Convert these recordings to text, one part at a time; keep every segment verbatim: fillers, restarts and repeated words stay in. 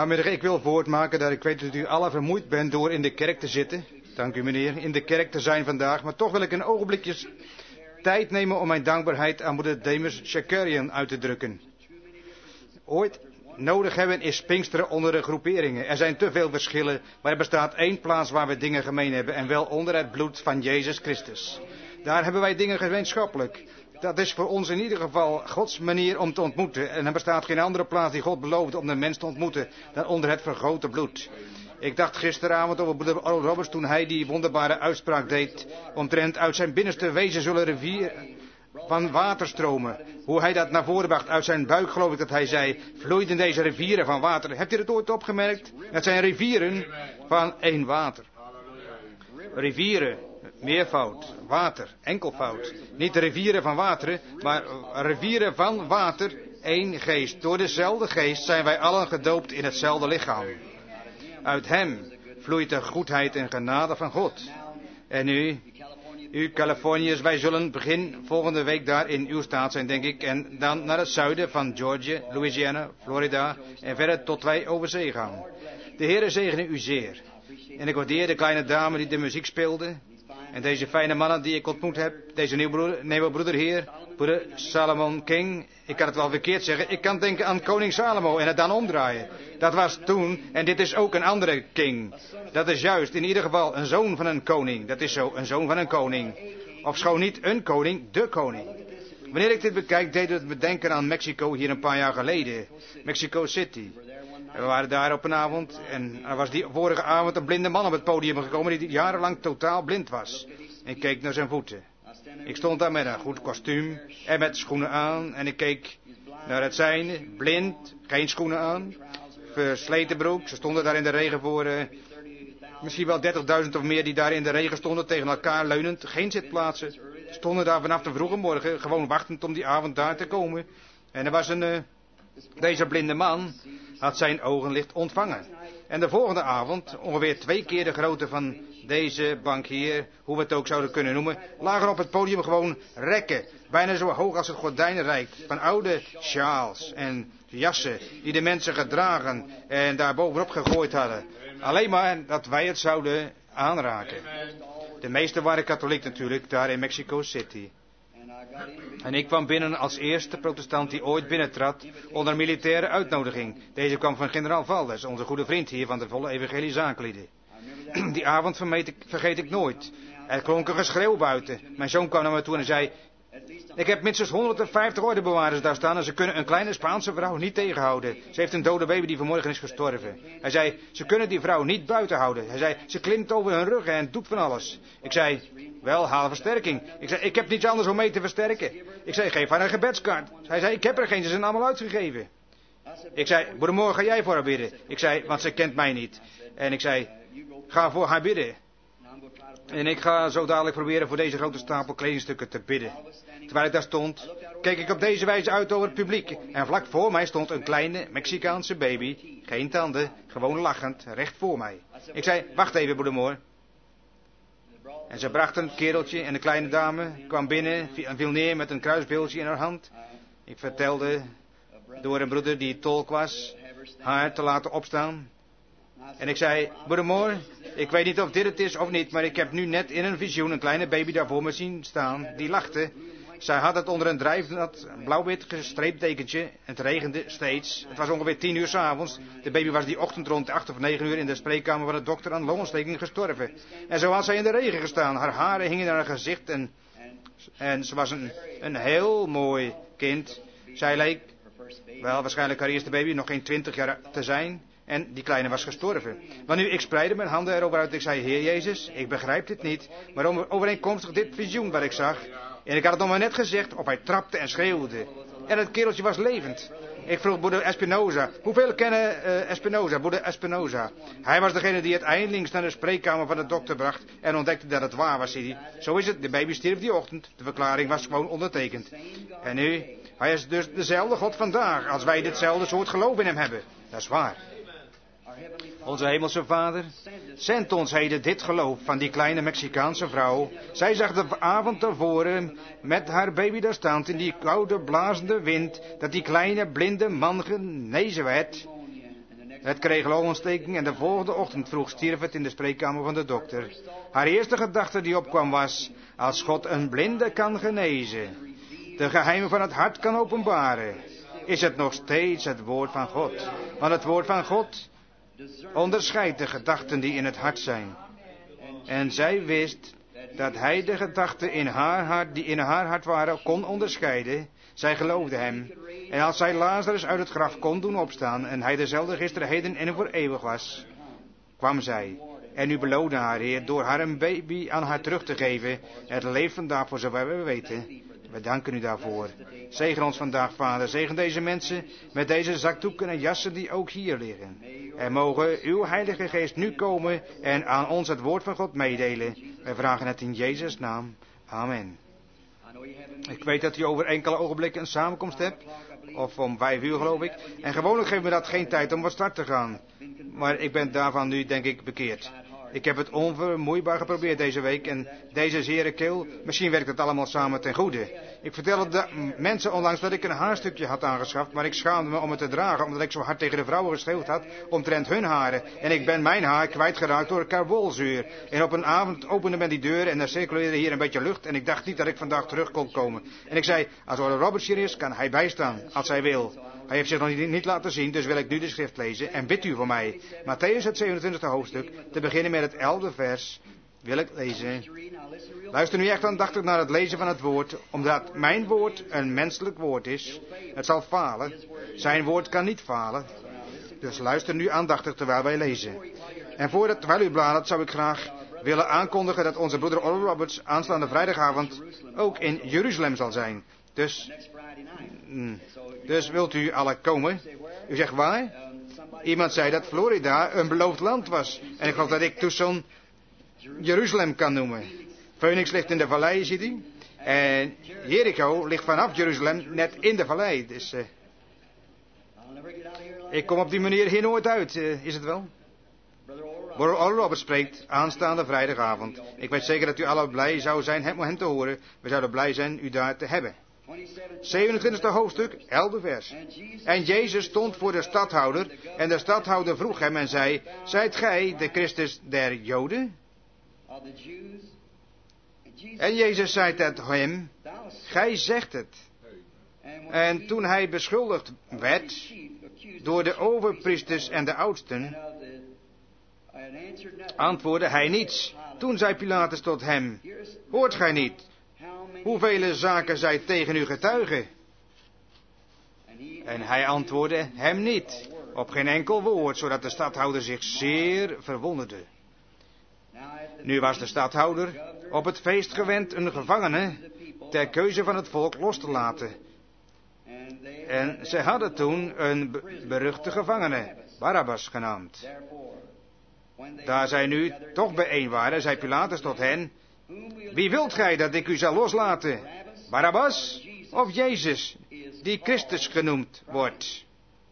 Vanmiddag, ik wil voortmaken dat ik weet dat u allen vermoeid bent door in de kerk te zitten. Dank u meneer, in de kerk te zijn vandaag. Maar toch wil ik een ogenblikjes tijd nemen om mijn dankbaarheid aan moeder Demus Shakarian uit te drukken. Ooit nodig hebben is Pinksteren onder de groeperingen. Er zijn te veel verschillen, maar er bestaat één plaats waar we dingen gemeen hebben. En wel onder het bloed van Jezus Christus. Daar hebben wij dingen gemeenschappelijk. Dat is voor ons in ieder geval Gods manier om te ontmoeten. En er bestaat geen andere plaats die God beloofde om de mens te ontmoeten dan onder het vergoten bloed. Ik dacht gisteravond over broeder Oral Roberts toen hij die wonderbare uitspraak deed. Omtrent uit zijn binnenste wezen zullen rivieren van water stromen. Hoe hij dat naar voren bracht uit zijn buik, geloof ik dat hij zei. Vloeiden deze rivieren van water. Hebt u het ooit opgemerkt? Het zijn rivieren van één water. Rivieren, meervoud, water, enkelvoud. Niet de rivieren van wateren, maar rivieren van water, één geest. Door dezelfde geest zijn wij allen gedoopt in hetzelfde lichaam. Uit hem vloeit de goedheid en genade van God. En u, u Californiërs, wij zullen begin volgende week daar in uw staat zijn, denk ik. En dan naar het zuiden van Georgia, Louisiana, Florida en verder tot wij over zee gaan. De Heere zegene u zeer. En ik waardeer de kleine dame die de muziek speelde. En deze fijne mannen die ik ontmoet heb. Deze nieuwe broeder, nieuwe broeder hier. Broeder Salomon King. Ik kan het wel verkeerd zeggen. Ik kan denken aan koning Salomo en het dan omdraaien. Dat was toen. En dit is ook een andere king. Dat is juist in ieder geval een zoon van een koning. Dat is zo, een zoon van een koning. Ofschoon niet een koning, de koning. Wanneer ik dit bekijk, deed het me denken aan Mexico hier een paar jaar geleden. Mexico City. We waren daar op een avond en er was die vorige avond een blinde man op het podium gekomen die jarenlang totaal blind was. En keek naar zijn voeten. Ik stond daar met een goed kostuum en met schoenen aan en ik keek naar het zijne, blind, geen schoenen aan, versleten broek. Ze stonden daar in de regen voor uh, misschien wel dertigduizend of meer die daar in de regen stonden tegen elkaar leunend, geen zitplaatsen. Stonden daar vanaf de vroege morgen gewoon wachtend om die avond daar te komen. En er was een... Uh, Deze blinde man had zijn ogenlicht ontvangen. En de volgende avond, ongeveer twee keer de grootte van deze bankier, hoe we het ook zouden kunnen noemen, lagen op het podium gewoon rekken. Bijna zo hoog als het gordijn reikt. Van oude sjaals en jassen die de mensen gedragen en daar bovenop gegooid hadden. Alleen maar dat wij het zouden aanraken. De meesten waren katholiek natuurlijk, daar in Mexico City. En ik kwam binnen als eerste protestant die ooit binnentrad onder militaire uitnodiging. Deze kwam van generaal Valdes, onze goede vriend hier van de volle evangelie zaaklieden. Die avond vergeet ik, vergeet ik nooit. Er klonk een geschreeuw buiten. Mijn zoon kwam naar me toe en zei: ik heb minstens honderdvijftig ordebewaarders daar staan en ze kunnen een kleine Spaanse vrouw niet tegenhouden. Ze heeft een dode baby die vanmorgen is gestorven. Hij zei, ze kunnen die vrouw niet buiten houden. Hij zei, ze klimt over hun ruggen en doet van alles. Ik zei, wel, haal versterking. Ik zei, ik heb niets anders om mee te versterken. Ik zei, geef haar een gebedskaart. Hij zei, ik heb er geen, ze zijn allemaal uitgegeven. Ik zei, goedemorgen, ga jij voor haar bidden? Ik zei, want ze kent mij niet. En ik zei, ga voor haar bidden. En ik ga zo dadelijk proberen voor deze grote stapel kledingstukken te bidden. Terwijl ik daar stond, keek ik op deze wijze uit over het publiek. En vlak voor mij stond een kleine Mexicaanse baby, geen tanden, gewoon lachend, recht voor mij. Ik zei, wacht even, broeder Moor. En ze bracht een kereltje en een kleine dame, kwam binnen en viel neer met een kruisbeeldje in haar hand. Ik vertelde door een broeder die tolk was, haar te laten opstaan. En ik zei, broeder Moor, ik weet niet of dit het is of niet, maar ik heb nu net in een visioen een kleine baby daar voor me zien staan. Die lachte. Zij had het onder een drijfnat blauw-wit gestreept dekentje. Het regende steeds. Het was ongeveer tien uur 's avonds. De baby was die ochtend rond acht of negen uur in de spreekkamer van de dokter aan longontsteking gestorven. En zo had zij in de regen gestaan. Haar haren hingen naar haar gezicht en, en ze was een, een heel mooi kind. Zij leek, wel waarschijnlijk haar eerste baby, nog geen twintig jaar te zijn. En die kleine was gestorven. Maar nu, ik spreidde mijn handen erover uit. Ik zei, Heer Jezus, ik begrijp dit niet. Maar overeenkomstig dit visioen wat ik zag. En ik had het nog maar net gezegd, of hij trapte en schreeuwde. En het kereltje was levend. Ik vroeg broeder Espinoza. Hoeveel kennen uh, Espinoza, broeder Espinoza? Hij was degene die het eindelings naar de spreekkamer van de dokter bracht. En ontdekte dat het waar was, zei hij. Zo is het, de baby stierf die ochtend. De verklaring was gewoon ondertekend. En nu, hij is dus dezelfde God vandaag. Als wij ditzelfde soort geloof in hem hebben. Dat is waar. Onze hemelse Vader, zend ons heden dit geloof van die kleine Mexicaanse vrouw. Zij zag de avond tevoren met haar baby daar staan in die koude blazende wind, dat die kleine blinde man genezen werd. Het kreeg longontsteking en de volgende ochtend vroeg stierf het in de spreekkamer van de dokter. Haar eerste gedachte die opkwam was, als God een blinde kan genezen, de geheimen van het hart kan openbaren, is het nog steeds het woord van God. Want het woord van God onderscheidt de gedachten die in het hart zijn. En zij wist dat hij de gedachten in haar hart, die in haar hart waren, kon onderscheiden. Zij geloofde hem. En als zij Lazarus uit het graf kon doen opstaan en hij dezelfde gisteren, heden en voor eeuwig was, kwam zij. En u beloonde haar, Heer, door haar een baby aan haar terug te geven. Het leeft vandaag voor zover we weten. We danken u daarvoor. Zegen ons vandaag, Vader. Zegen deze mensen met deze zakdoeken en jassen die ook hier liggen. En mogen uw Heilige Geest nu komen en aan ons het woord van God meedelen. Wij vragen het in Jezus' naam. Amen. Ik weet dat u over enkele ogenblikken een samenkomst hebt. Of om vijf uur geloof ik. En gewoonlijk geeft me dat geen tijd om wat start te gaan. Maar ik ben daarvan nu denk ik bekeerd. Ik heb het onvermoeibaar geprobeerd deze week en deze zere keel, misschien werkt het allemaal samen ten goede. Ik vertelde de mensen onlangs dat ik een haarstukje had aangeschaft, maar ik schaamde me om het te dragen, omdat ik zo hard tegen de vrouwen geschreeuwd had omtrent hun haren. En ik ben mijn haar kwijtgeraakt door karbolzuur. En op een avond opende men die deur en er circuleerde hier een beetje lucht en ik dacht niet dat ik vandaag terug kon komen. En ik zei, als Oral Roberts hier is, kan hij bijstaan, als hij wil. Hij heeft zich nog niet, niet laten zien, dus wil ik nu de schrift lezen en bidt u voor mij. Mattheüs het zevenentwintigste hoofdstuk, te beginnen met het elfde vers, wil ik lezen. Luister nu echt aandachtig naar het lezen van het woord, omdat mijn woord een menselijk woord is. Het zal falen. Zijn woord kan niet falen. Dus luister nu aandachtig terwijl wij lezen. En voordat, terwijl u bladert, zou ik graag willen aankondigen dat onze broeder Oral Roberts aanstaande vrijdagavond ook in Jeruzalem zal zijn. Dus, dus wilt u alle komen? U zegt waar? Iemand zei dat Florida een beloofd land was. En ik geloof dat ik Tucson Jeruzalem kan noemen. Phoenix ligt in de vallei, ziet u? En Jericho ligt vanaf Jeruzalem net in de vallei. Dus uh, ik kom op die manier hier nooit uit, uh, is het wel? Broeder Oral Roberts spreekt aanstaande vrijdagavond. Ik weet zeker dat u allen blij zou zijn hem, hem te horen. We zouden blij zijn u daar te hebben. zevenentwintigste hoofdstuk, elfde vers. En Jezus stond voor de stadhouder en de stadhouder vroeg hem en zei, zijt gij de Christus der Joden? En Jezus zei tot hem, gij zegt het. En toen hij beschuldigd werd door de overpriesters en de oudsten, antwoordde hij niets. Toen zei Pilatus tot hem, hoort gij niet hoeveel zaken zij tegen u getuigen? En hij antwoordde hem niet, op geen enkel woord, zodat de stadhouder zich zeer verwonderde. Nu was de stadhouder op het feest gewend een gevangene ter keuze van het volk los te laten. En zij hadden toen een beruchte gevangene, Barabbas genaamd. Daar zij nu toch bijeen waren, zei Pilatus tot hen, wie wilt gij dat ik u zal loslaten? Barabbas of Jezus, die Christus genoemd wordt?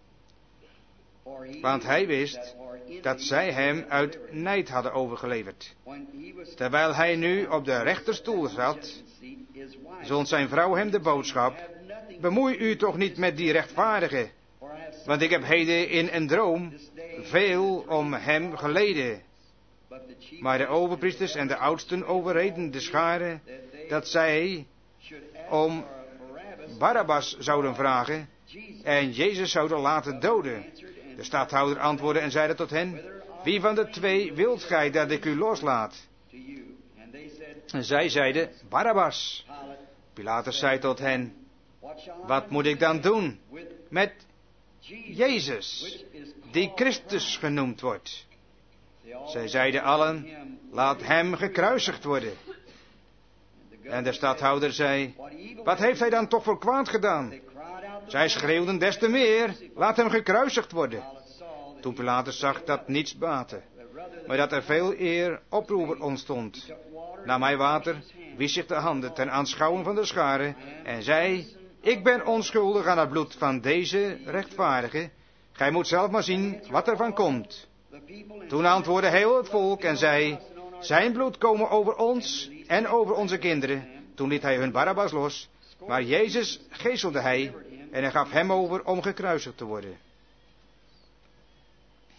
Want hij wist dat zij hem uit nijd hadden overgeleverd. Terwijl hij nu op de rechterstoel zat, zond zijn vrouw hem de boodschap, bemoei u toch niet met die rechtvaardige, want ik heb heden in een droom veel om hem geleden. Maar de overpriesters en de oudsten overreden de schare dat zij om Barabbas zouden vragen en Jezus zouden laten doden. De stadhouder antwoordde en zeide tot hen, wie van de twee wilt gij dat ik u loslaat? En zij zeiden, Barabbas. Pilatus zei tot hen, wat moet ik dan doen met Jezus, die Christus genoemd wordt? Zij zeiden allen, laat hem gekruisigd worden. En de stadhouder zei, wat heeft hij dan toch voor kwaad gedaan? Zij schreeuwden des te meer, laat hem gekruisigd worden. Toen Pilatus zag dat niets baatte, maar dat er veel eer oproer ontstond, nam hij water, wiesch zich de handen ten aanschouwen van de schare en zei, ik ben onschuldig aan het bloed van deze rechtvaardige. Gij moet zelf maar zien wat er van komt. Toen antwoordde heel het volk en zei, zijn bloed komen over ons en over onze kinderen. Toen liet hij hun Barabbas los, maar Jezus geeselde hij en hij gaf hem over om gekruisigd te worden.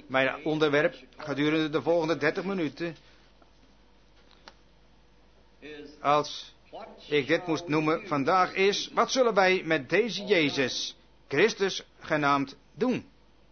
Mijn onderwerp gedurende de volgende dertig minuten, als ik dit moest noemen vandaag, is: wat zullen wij met deze Jezus, Christus genaamd, doen?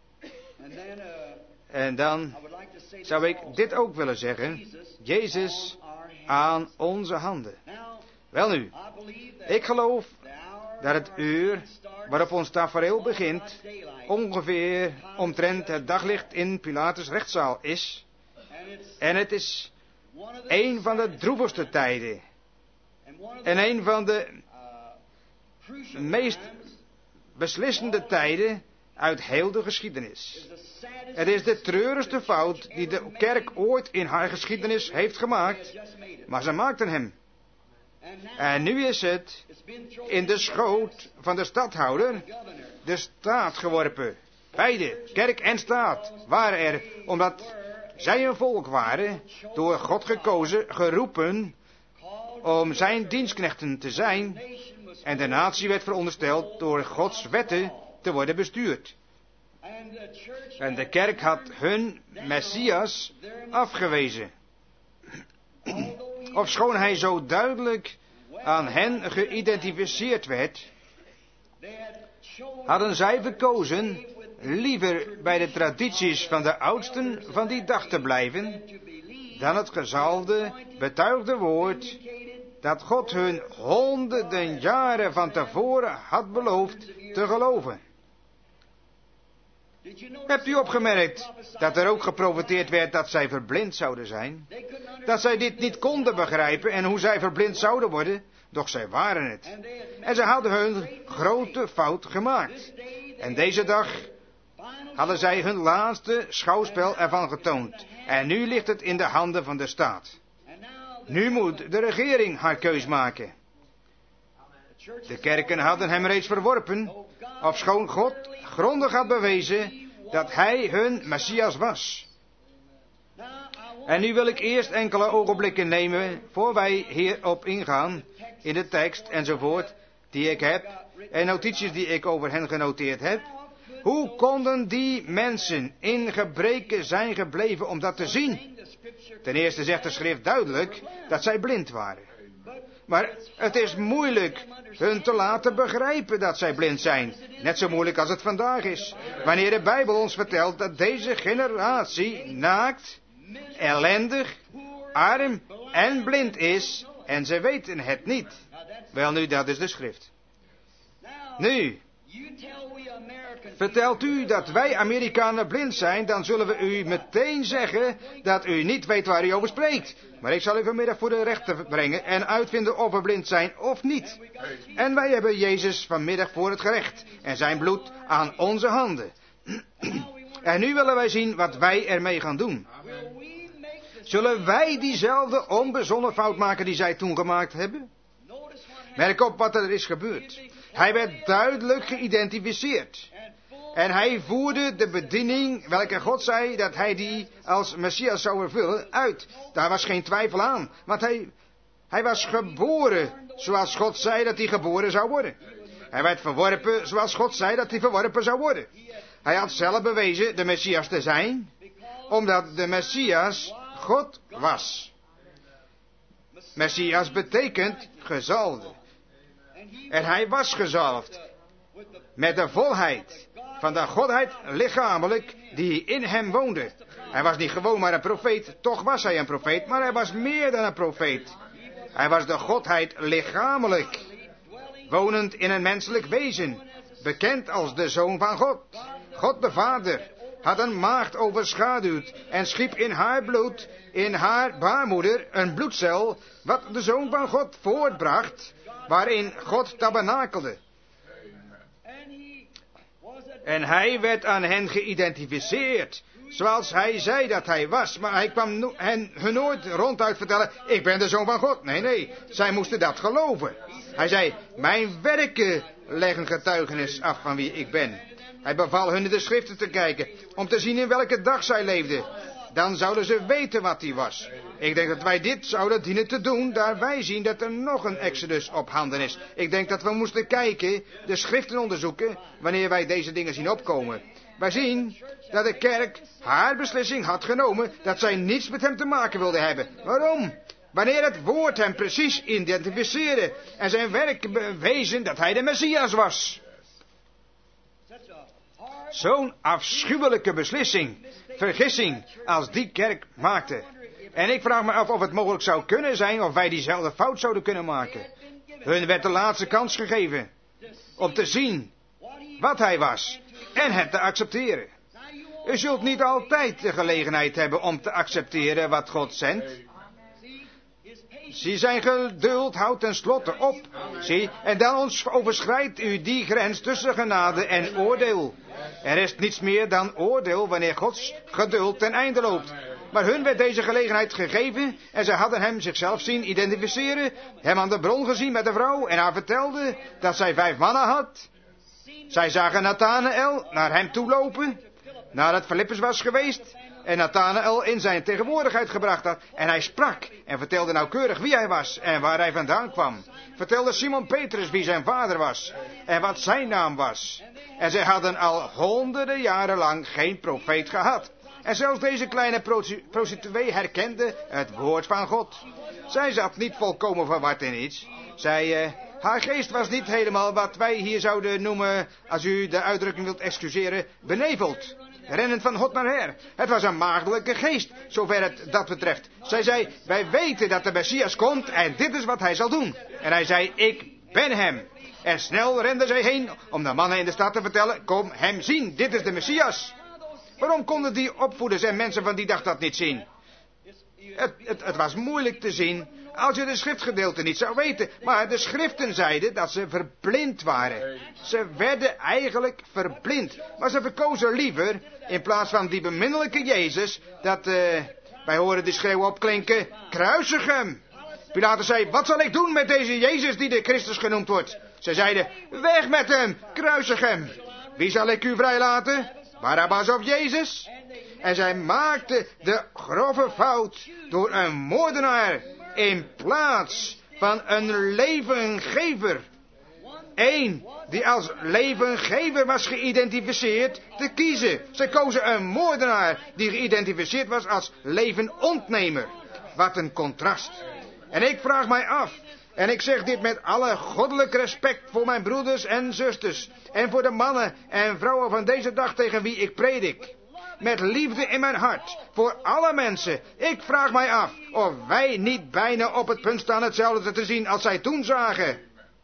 En dan zou ik dit ook willen zeggen: Jezus aan onze handen. Welnu, ik geloof dat het uur waarop ons tafereel begint ongeveer omtrent het daglicht in Pilatus' rechtszaal is. En het is een van de droevigste tijden. En een van de meest beslissende tijden uit heel de geschiedenis. Het is de treurigste fout die de kerk ooit in haar geschiedenis heeft gemaakt. Maar ze maakten hem. En nu is het in de schoot van de stadhouder, de staat, geworpen. Beide, kerk en staat, waren er, omdat zij een volk waren, door God gekozen, geroepen, om zijn dienstknechten te zijn. En de natie werd verondersteld door Gods wetten te worden bestuurd. En de kerk had hun Messias afgewezen. Ofschoon hij zo duidelijk aan hen geïdentificeerd werd, hadden zij verkozen liever bij de tradities van de oudsten van die dag te blijven, dan het gezalfde, betuigde woord dat God hun honderden jaren van tevoren had beloofd te geloven. Hebt u opgemerkt dat er ook geprofeteerd werd dat zij verblind zouden zijn? Dat zij dit niet konden begrijpen en hoe zij verblind zouden worden, doch zij waren het. En zij hadden hun grote fout gemaakt. En deze dag hadden zij hun laatste schouwspel ervan getoond. En nu ligt het in de handen van de staat. Nu moet de regering haar keus maken. De kerken hadden hem reeds verworpen, ofschoon God grondig had bewezen dat hij hun Messias was. En nu wil ik eerst enkele ogenblikken nemen, voor wij hierop ingaan, in de tekst enzovoort, die ik heb, en notities die ik over hen genoteerd heb. Hoe konden die mensen in gebreken zijn gebleven om dat te zien? Ten eerste zegt de schrift duidelijk dat zij blind waren. Maar het is moeilijk hun te laten begrijpen dat zij blind zijn. Net zo moeilijk als het vandaag is. Wanneer de Bijbel ons vertelt dat deze generatie naakt, ellendig, arm en blind is, en ze weten het niet. Wel nu, dat is de schrift. Nu, vertelt u dat wij Amerikanen blind zijn, dan zullen we u meteen zeggen dat u niet weet waar u over spreekt. Maar ik zal u vanmiddag voor de rechter brengen en uitvinden of we blind zijn of niet. En wij hebben Jezus vanmiddag voor het gerecht en zijn bloed aan onze handen. En nu willen wij zien wat wij ermee gaan doen. Zullen wij diezelfde onbezonnen fout maken die zij toen gemaakt hebben? Merk op wat er is gebeurd. Hij werd duidelijk geïdentificeerd. En hij voerde de bediening, welke God zei dat hij die als Messias zou vervullen, uit. Daar was geen twijfel aan. Want hij, hij was geboren zoals God zei dat hij geboren zou worden. Hij werd verworpen zoals God zei dat hij verworpen zou worden. Hij had zelf bewezen de Messias te zijn, omdat de Messias God was. Messias betekent gezalfde. En hij was gezalfd met de volheid van de Godheid lichamelijk die in hem woonde. Hij was niet gewoon maar een profeet, toch was hij een profeet, maar hij was meer dan een profeet. Hij was de Godheid lichamelijk, wonend in een menselijk wezen, bekend als de Zoon van God. God de Vader had een maagd overschaduwd en schiep in haar bloed, in haar baarmoeder, een bloedcel, wat de Zoon van God voortbracht, waarin God tabernakelde. En hij werd aan hen geïdentificeerd, zoals hij zei dat hij was. Maar hij kwam no- hen hun nooit ronduit vertellen, ik ben de Zoon van God. Nee, nee, zij moesten dat geloven. Hij zei, mijn werken leggen getuigenis af van wie ik ben. Hij beval hun de schriften te kijken, om te zien in welke dag zij leefden. Dan zouden ze weten wat hij was. Ik denk dat wij dit zouden dienen te doen, daar wij zien dat er nog een exodus op handen is. Ik denk dat we moesten kijken, de schriften onderzoeken, wanneer wij deze dingen zien opkomen. Wij zien dat de kerk haar beslissing had genomen dat zij niets met hem te maken wilde hebben. Waarom? Wanneer het woord hem precies identificeerde en zijn werk bewezen dat hij de Messias was. Zo'n afschuwelijke beslissing, vergissing, als die kerk maakte. En ik vraag me af of het mogelijk zou kunnen zijn of wij diezelfde fout zouden kunnen maken. Hun werd de laatste kans gegeven om te zien wat hij was en het te accepteren. U zult niet altijd de gelegenheid hebben om te accepteren wat God zendt. Zie, zijn geduld houdt tenslotte op. Zie, en dan overschrijdt u die grens tussen genade en oordeel. Er is niets meer dan oordeel wanneer Gods geduld ten einde loopt. Maar hun werd deze gelegenheid gegeven en zij hadden hem zichzelf zien identificeren, hem aan de bron gezien met de vrouw en haar vertelde dat zij vijf mannen had. Zij zagen Nathanael naar hem toe lopen, nadat Filippus was geweest en Nathanael in zijn tegenwoordigheid gebracht had. En hij sprak en vertelde nauwkeurig wie hij was en waar hij vandaan kwam. Vertelde Simon Petrus wie zijn vader was en wat zijn naam was. En zij hadden al honderden jaren lang geen profeet gehad. En zelfs deze kleine prostituee herkende het woord van God. Zij zat niet volkomen verward in iets. Zij, uh, haar geest was niet helemaal wat wij hier zouden noemen, als u de uitdrukking wilt excuseren, beneveld. Rennend van hot naar her. Het was een maagdelijke geest, zover het dat betreft. Zij zei, wij weten dat de Messias komt en dit is wat hij zal doen. En hij zei, ik ben hem. En snel rende zij heen om de mannen in de stad te vertellen, kom hem zien, dit is de Messias. Waarom konden die opvoeders en mensen van die dag dat niet zien? Het, het, het was moeilijk te zien als je de schriftgedeelte niet zou weten. Maar de schriften zeiden dat ze verblind waren. Ze werden eigenlijk verblind. Maar ze verkozen liever, in plaats van die beminnelijke Jezus, dat, uh, wij horen de schreeuw opklinken, kruisig hem. Pilatus zei, wat zal ik doen met deze Jezus die de Christus genoemd wordt? Ze zeiden, weg met hem, kruisig hem. Wie zal ik u vrijlaten? Barabbas of Jezus? En zij maakte de grove fout door een moordenaar in plaats van een levengever. Eén die als levengever was geïdentificeerd te kiezen. Zij kozen een moordenaar die geïdentificeerd was als levenontnemer. Wat een contrast. En ik vraag mij af, en ik zeg dit met alle goddelijk respect voor mijn broeders en zusters, en voor de mannen en vrouwen van deze dag tegen wie ik predik. Met liefde in mijn hart, voor alle mensen. Ik vraag mij af of wij niet bijna op het punt staan hetzelfde te zien als zij toen zagen.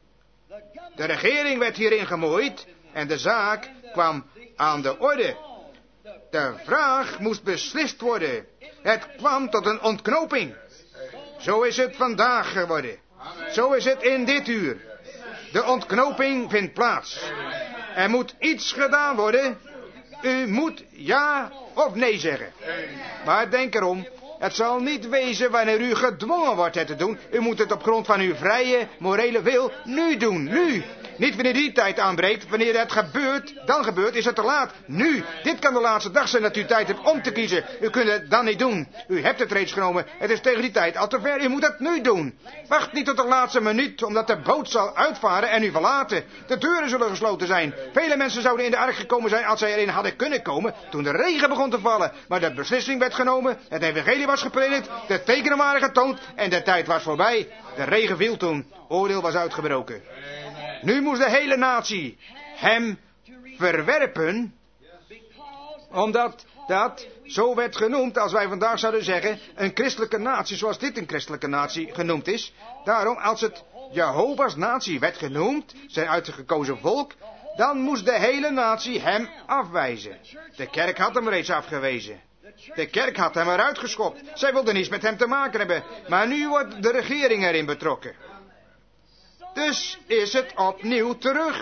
De regering werd hierin gemoeid en de zaak kwam aan de orde. De vraag moest beslist worden. Het kwam tot een ontknoping. Zo is het vandaag geworden. Zo is het in dit uur. De ontknoping vindt plaats. Er moet iets gedaan worden. U moet ja of nee zeggen. Maar denk erom, het zal niet wezen wanneer u gedwongen wordt het te doen. U moet het op grond van uw vrije, morele wil nu doen. Nu. Niet wanneer die tijd aanbreekt. Wanneer het gebeurt, dan gebeurt, is het te laat. Nu. Dit kan de laatste dag zijn dat u tijd hebt om te kiezen. U kunt het dan niet doen. U hebt het reeds genomen. Het is tegen die tijd al te ver. U moet het nu doen. Wacht niet tot de laatste minuut, omdat de boot zal uitvaren en u verlaten. De deuren zullen gesloten zijn. Vele mensen zouden in de ark gekomen zijn als zij erin hadden kunnen komen toen de regen begon te vallen. Maar de beslissing werd genomen. Het evangelie was gepredikt. De tekenen waren getoond en de tijd was voorbij. De regen viel toen. Oordeel was uitgebroken. Nu moest de hele natie hem verwerpen, omdat dat zo werd genoemd, als wij vandaag zouden zeggen, een christelijke natie, zoals dit een christelijke natie genoemd is. Daarom, als het Jehovah's natie werd genoemd, zijn uitgekozen volk, dan moest de hele natie hem afwijzen. De kerk had hem reeds afgewezen. De kerk had hem eruit geschopt. Zij wilde niets met hem te maken hebben. Maar nu wordt de regering erin betrokken. Dus is het opnieuw terug.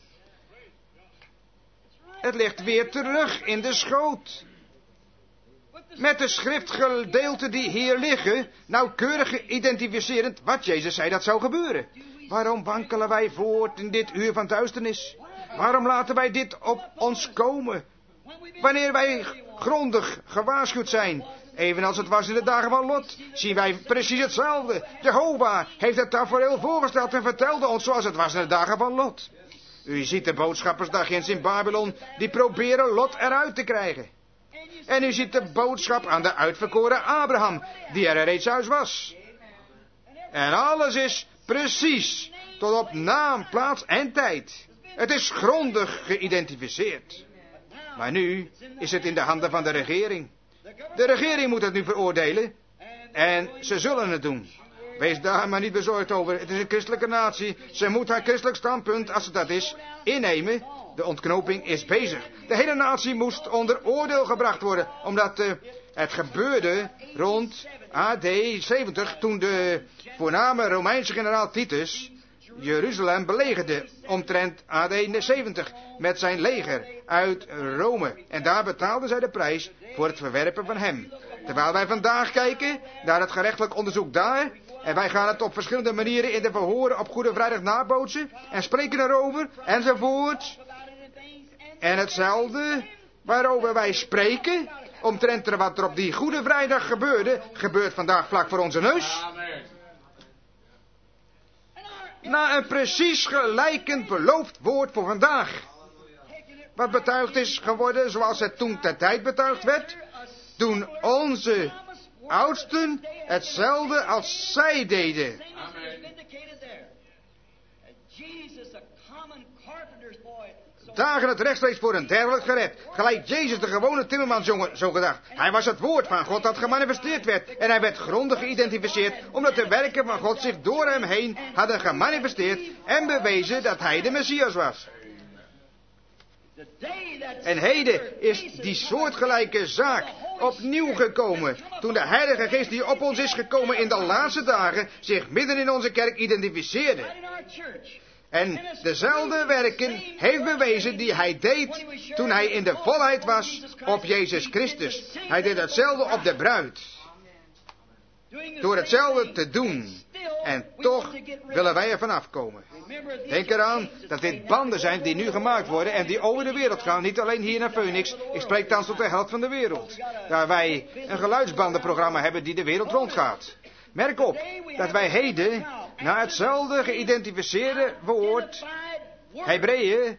Het ligt weer terug in de schoot. Met de schriftgedeelten die hier liggen, nauwkeurig geïdentificerend wat Jezus zei dat zou gebeuren. Waarom wankelen wij voort in dit uur van duisternis? Waarom laten wij dit op ons komen? Wanneer wij grondig gewaarschuwd zijn, evenals het was in de dagen van Lot, zien wij precies hetzelfde. Jehovah heeft het tafereel voorgesteld en vertelde ons zoals het was in de dagen van Lot. U ziet de boodschappers daar ginds in Babylon, die proberen Lot eruit te krijgen. En u ziet de boodschap aan de uitverkoren Abraham, die er reeds uit was. En alles is precies tot op naam, plaats en tijd. Het is grondig geïdentificeerd. Maar nu is het in de handen van de regering. De regering moet het nu veroordelen. En ze zullen het doen. Wees daar maar niet bezorgd over. Het is een christelijke natie. Ze moet haar christelijk standpunt, als het dat is, innemen. De ontknoping is bezig. De hele natie moest onder oordeel gebracht worden. Omdat uh, het gebeurde rond A D zeventig. Toen de voorname Romeinse generaal Titus Jeruzalem belegerde. Omtrent A D zeventig. Met zijn leger uit Rome. En daar betaalden zij de prijs voor het verwerpen van hem. Terwijl wij vandaag kijken naar het gerechtelijk onderzoek daar. En wij gaan het op verschillende manieren in de verhoren op Goede Vrijdag nabootsen. En spreken erover. Enzovoort. En hetzelfde waarover wij spreken. Omtrent er wat er op die Goede Vrijdag gebeurde. Gebeurt vandaag vlak voor onze neus. Na een precies gelijkend beloofd woord voor vandaag. Wat betuigd is geworden zoals het toen ter tijd betuigd werd. Doen onze oudsten hetzelfde als zij deden. Dagen het rechtstreeks voor een dergelijk gered. Gelijk Jezus de gewone timmermansjongen, zo gedacht. Hij was het woord van God dat gemanifesteerd werd. En hij werd grondig geïdentificeerd, omdat de werken van God zich door hem heen hadden gemanifesteerd en bewezen dat hij de Messias was. En heden is die soortgelijke zaak opnieuw gekomen. Toen de Heilige Geest die op ons is gekomen in de laatste dagen zich midden in onze kerk identificeerde. En dezelfde werken heeft bewezen die hij deed toen hij in de volheid was op Jezus Christus. Hij deed hetzelfde op de bruid. Door hetzelfde te doen. En toch willen wij er vanaf komen. Denk eraan dat dit banden zijn die nu gemaakt worden en die over de wereld gaan. Niet alleen hier naar Phoenix. Ik spreek thans tot de helft van de wereld. Daar wij een geluidsbandenprogramma hebben die de wereld rondgaat. Merk op dat wij heden naar hetzelfde geïdentificeerde woord, Hebreeën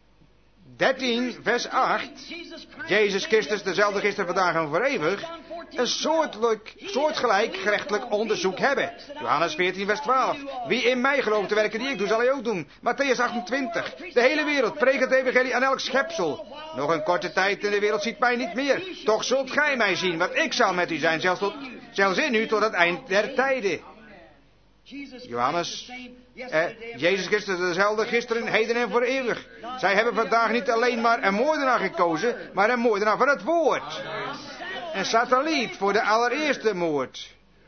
dertien vers acht, Jezus Christus dezelfde gisteren, vandaag en voor eeuwig, een soortelijk, soortgelijk gerechtelijk onderzoek hebben. Johannes veertien vers twaalf. Wie in mij gelooft te werken die ik doe, zal hij ook doen. Matthäus achtentwintig. De hele wereld preekt het evangelie aan elk schepsel. Nog een korte tijd en de wereld ziet mij niet meer. Toch zult gij mij zien, want ik zal met u zijn, zelfs, tot, zelfs in u tot het eind der tijden. Johannes, eh, Jezus Christus dezelfde gisteren, heden en voor eeuwig. Zij hebben vandaag niet alleen maar een moordenaar gekozen, maar een moordenaar van het woord. Een satelliet voor de allereerste moord.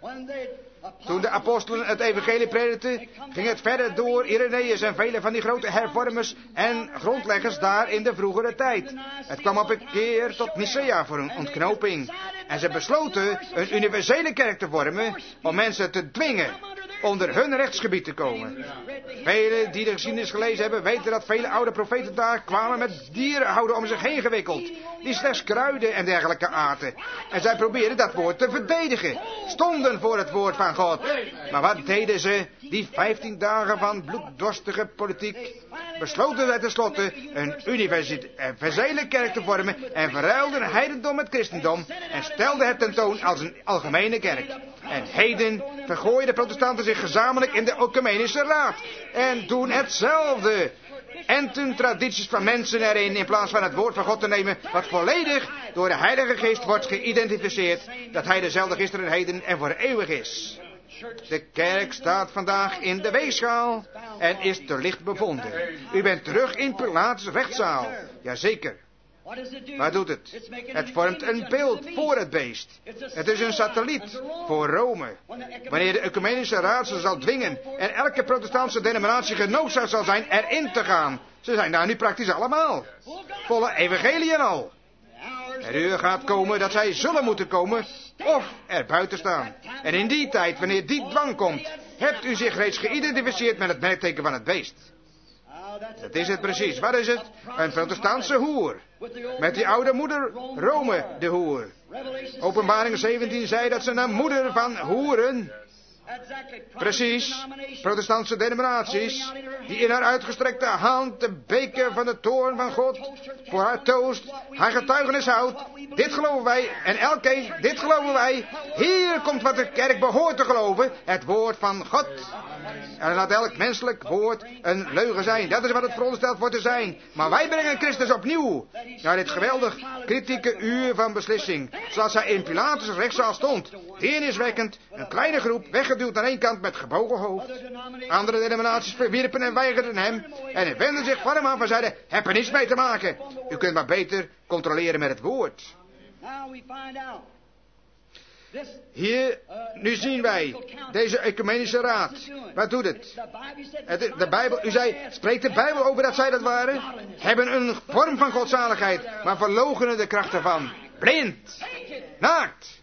Toen de apostelen het evangelie predikten, ging het verder door Irenaeus en vele van die grote hervormers en grondleggers daar in de vroegere tijd. Het kwam op een keer tot Nicea voor een ontknoping. En ze besloten een universele kerk te vormen om mensen te dwingen onder hun rechtsgebied te komen. Velen die de geschiedenis gelezen hebben, weten dat vele oude profeten daar kwamen met dierenhouden om zich heen gewikkeld, die slechts kruiden en dergelijke aten. En zij probeerden dat woord te verdedigen, stonden voor het woord van God. Maar wat deden ze? Die vijftien dagen van bloeddorstige politiek besloten zij tenslotte een universele kerk te vormen en verruilden heidendom met christendom en stelden het tentoon als een algemene kerk. En heden vergooien de protestanten zich gezamenlijk in de Ecumenische Raad en doen hetzelfde. En toen tradities van mensen erin in plaats van het woord van God te nemen, wat volledig door de Heilige Geest wordt geïdentificeerd, dat hij dezelfde gisteren, heden en voor eeuwig is. De kerk staat vandaag in de weegschaal en is te licht bevonden. U bent terug in Pilatus rechtszaal. Jazeker. Wat doet het? Het vormt een beeld voor het beest. Het is een satelliet voor Rome. Wanneer de Ecumenische Raad ze zal dwingen en elke protestantse denominatie genoodzaakt zal zijn erin te gaan. Ze zijn daar nu praktisch allemaal. Volle evangeliën al. Er uur gaat komen dat zij zullen moeten komen of er buiten staan. En in die tijd, wanneer die dwang komt, hebt u zich reeds geïdentificeerd met het merkteken van het beest. Dat is het precies. Wat is het? Een protestantse hoer. Met die oude moeder Rome, de hoer. Openbaring zeventien zei dat ze een moeder van hoeren Precies, protestantse denominaties, die in haar uitgestrekte hand de beker van de toorn van God voor haar toost, haar getuigenis houdt. Dit geloven wij en elkeen, dit geloven wij. Hier komt wat de kerk behoort te geloven, het woord van God. En laat elk menselijk woord een leugen zijn. Dat is wat het verondersteld wordt te zijn. Maar wij brengen Christus opnieuw naar dit geweldig kritieke uur van beslissing. Zoals hij in Pilatus' rechtszaal stond. Deerniswekkend, een kleine groep, weggeduwd aan één kant met gebogen hoofd. Andere denominaties verwierpen en weigerden hem. En hij wendde zich van hem af en zeiden, heb er niets mee te maken. U kunt maar beter controleren met het woord. Hier, nu zien wij, deze ecumenische raad. Wat doet het? het? De Bijbel, u zei, spreekt de Bijbel over dat zij dat waren? Hebben een vorm van godzaligheid, maar verloochenen de kracht ervan. Blind. Naakt.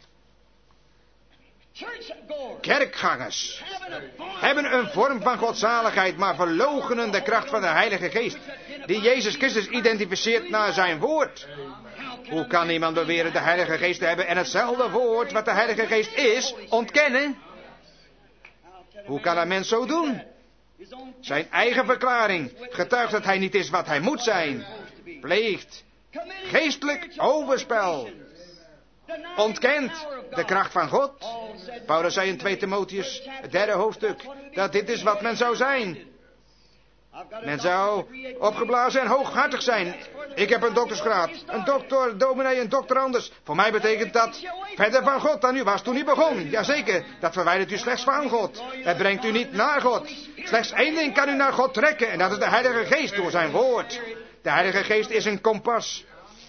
Kerkgangers. Hebben een vorm van godzaligheid, maar verloochenen de kracht van de Heilige Geest. Die Jezus Christus identificeert naar zijn woord. Hoe kan iemand beweren de Heilige Geest te hebben en hetzelfde woord wat de Heilige Geest is, ontkennen? Hoe kan een mens zo doen? Zijn eigen verklaring getuigt dat hij niet is wat hij moet zijn. Pleegt geestelijk overspel. Ontkent de kracht van God. Paulus zei in twee Timotheus, het derde hoofdstuk, dat dit is wat men zou zijn. Men zou opgeblazen en hooghartig zijn. Ik heb een doktersgraad. Een dokter, dominee, een dokter anders. Voor mij betekent dat verder van God dan u was toen u begon. Jazeker, dat verwijdert u slechts van God. Het brengt u niet naar God. Slechts één ding kan u naar God trekken. En dat is de Heilige Geest door zijn woord. De Heilige Geest is een kompas.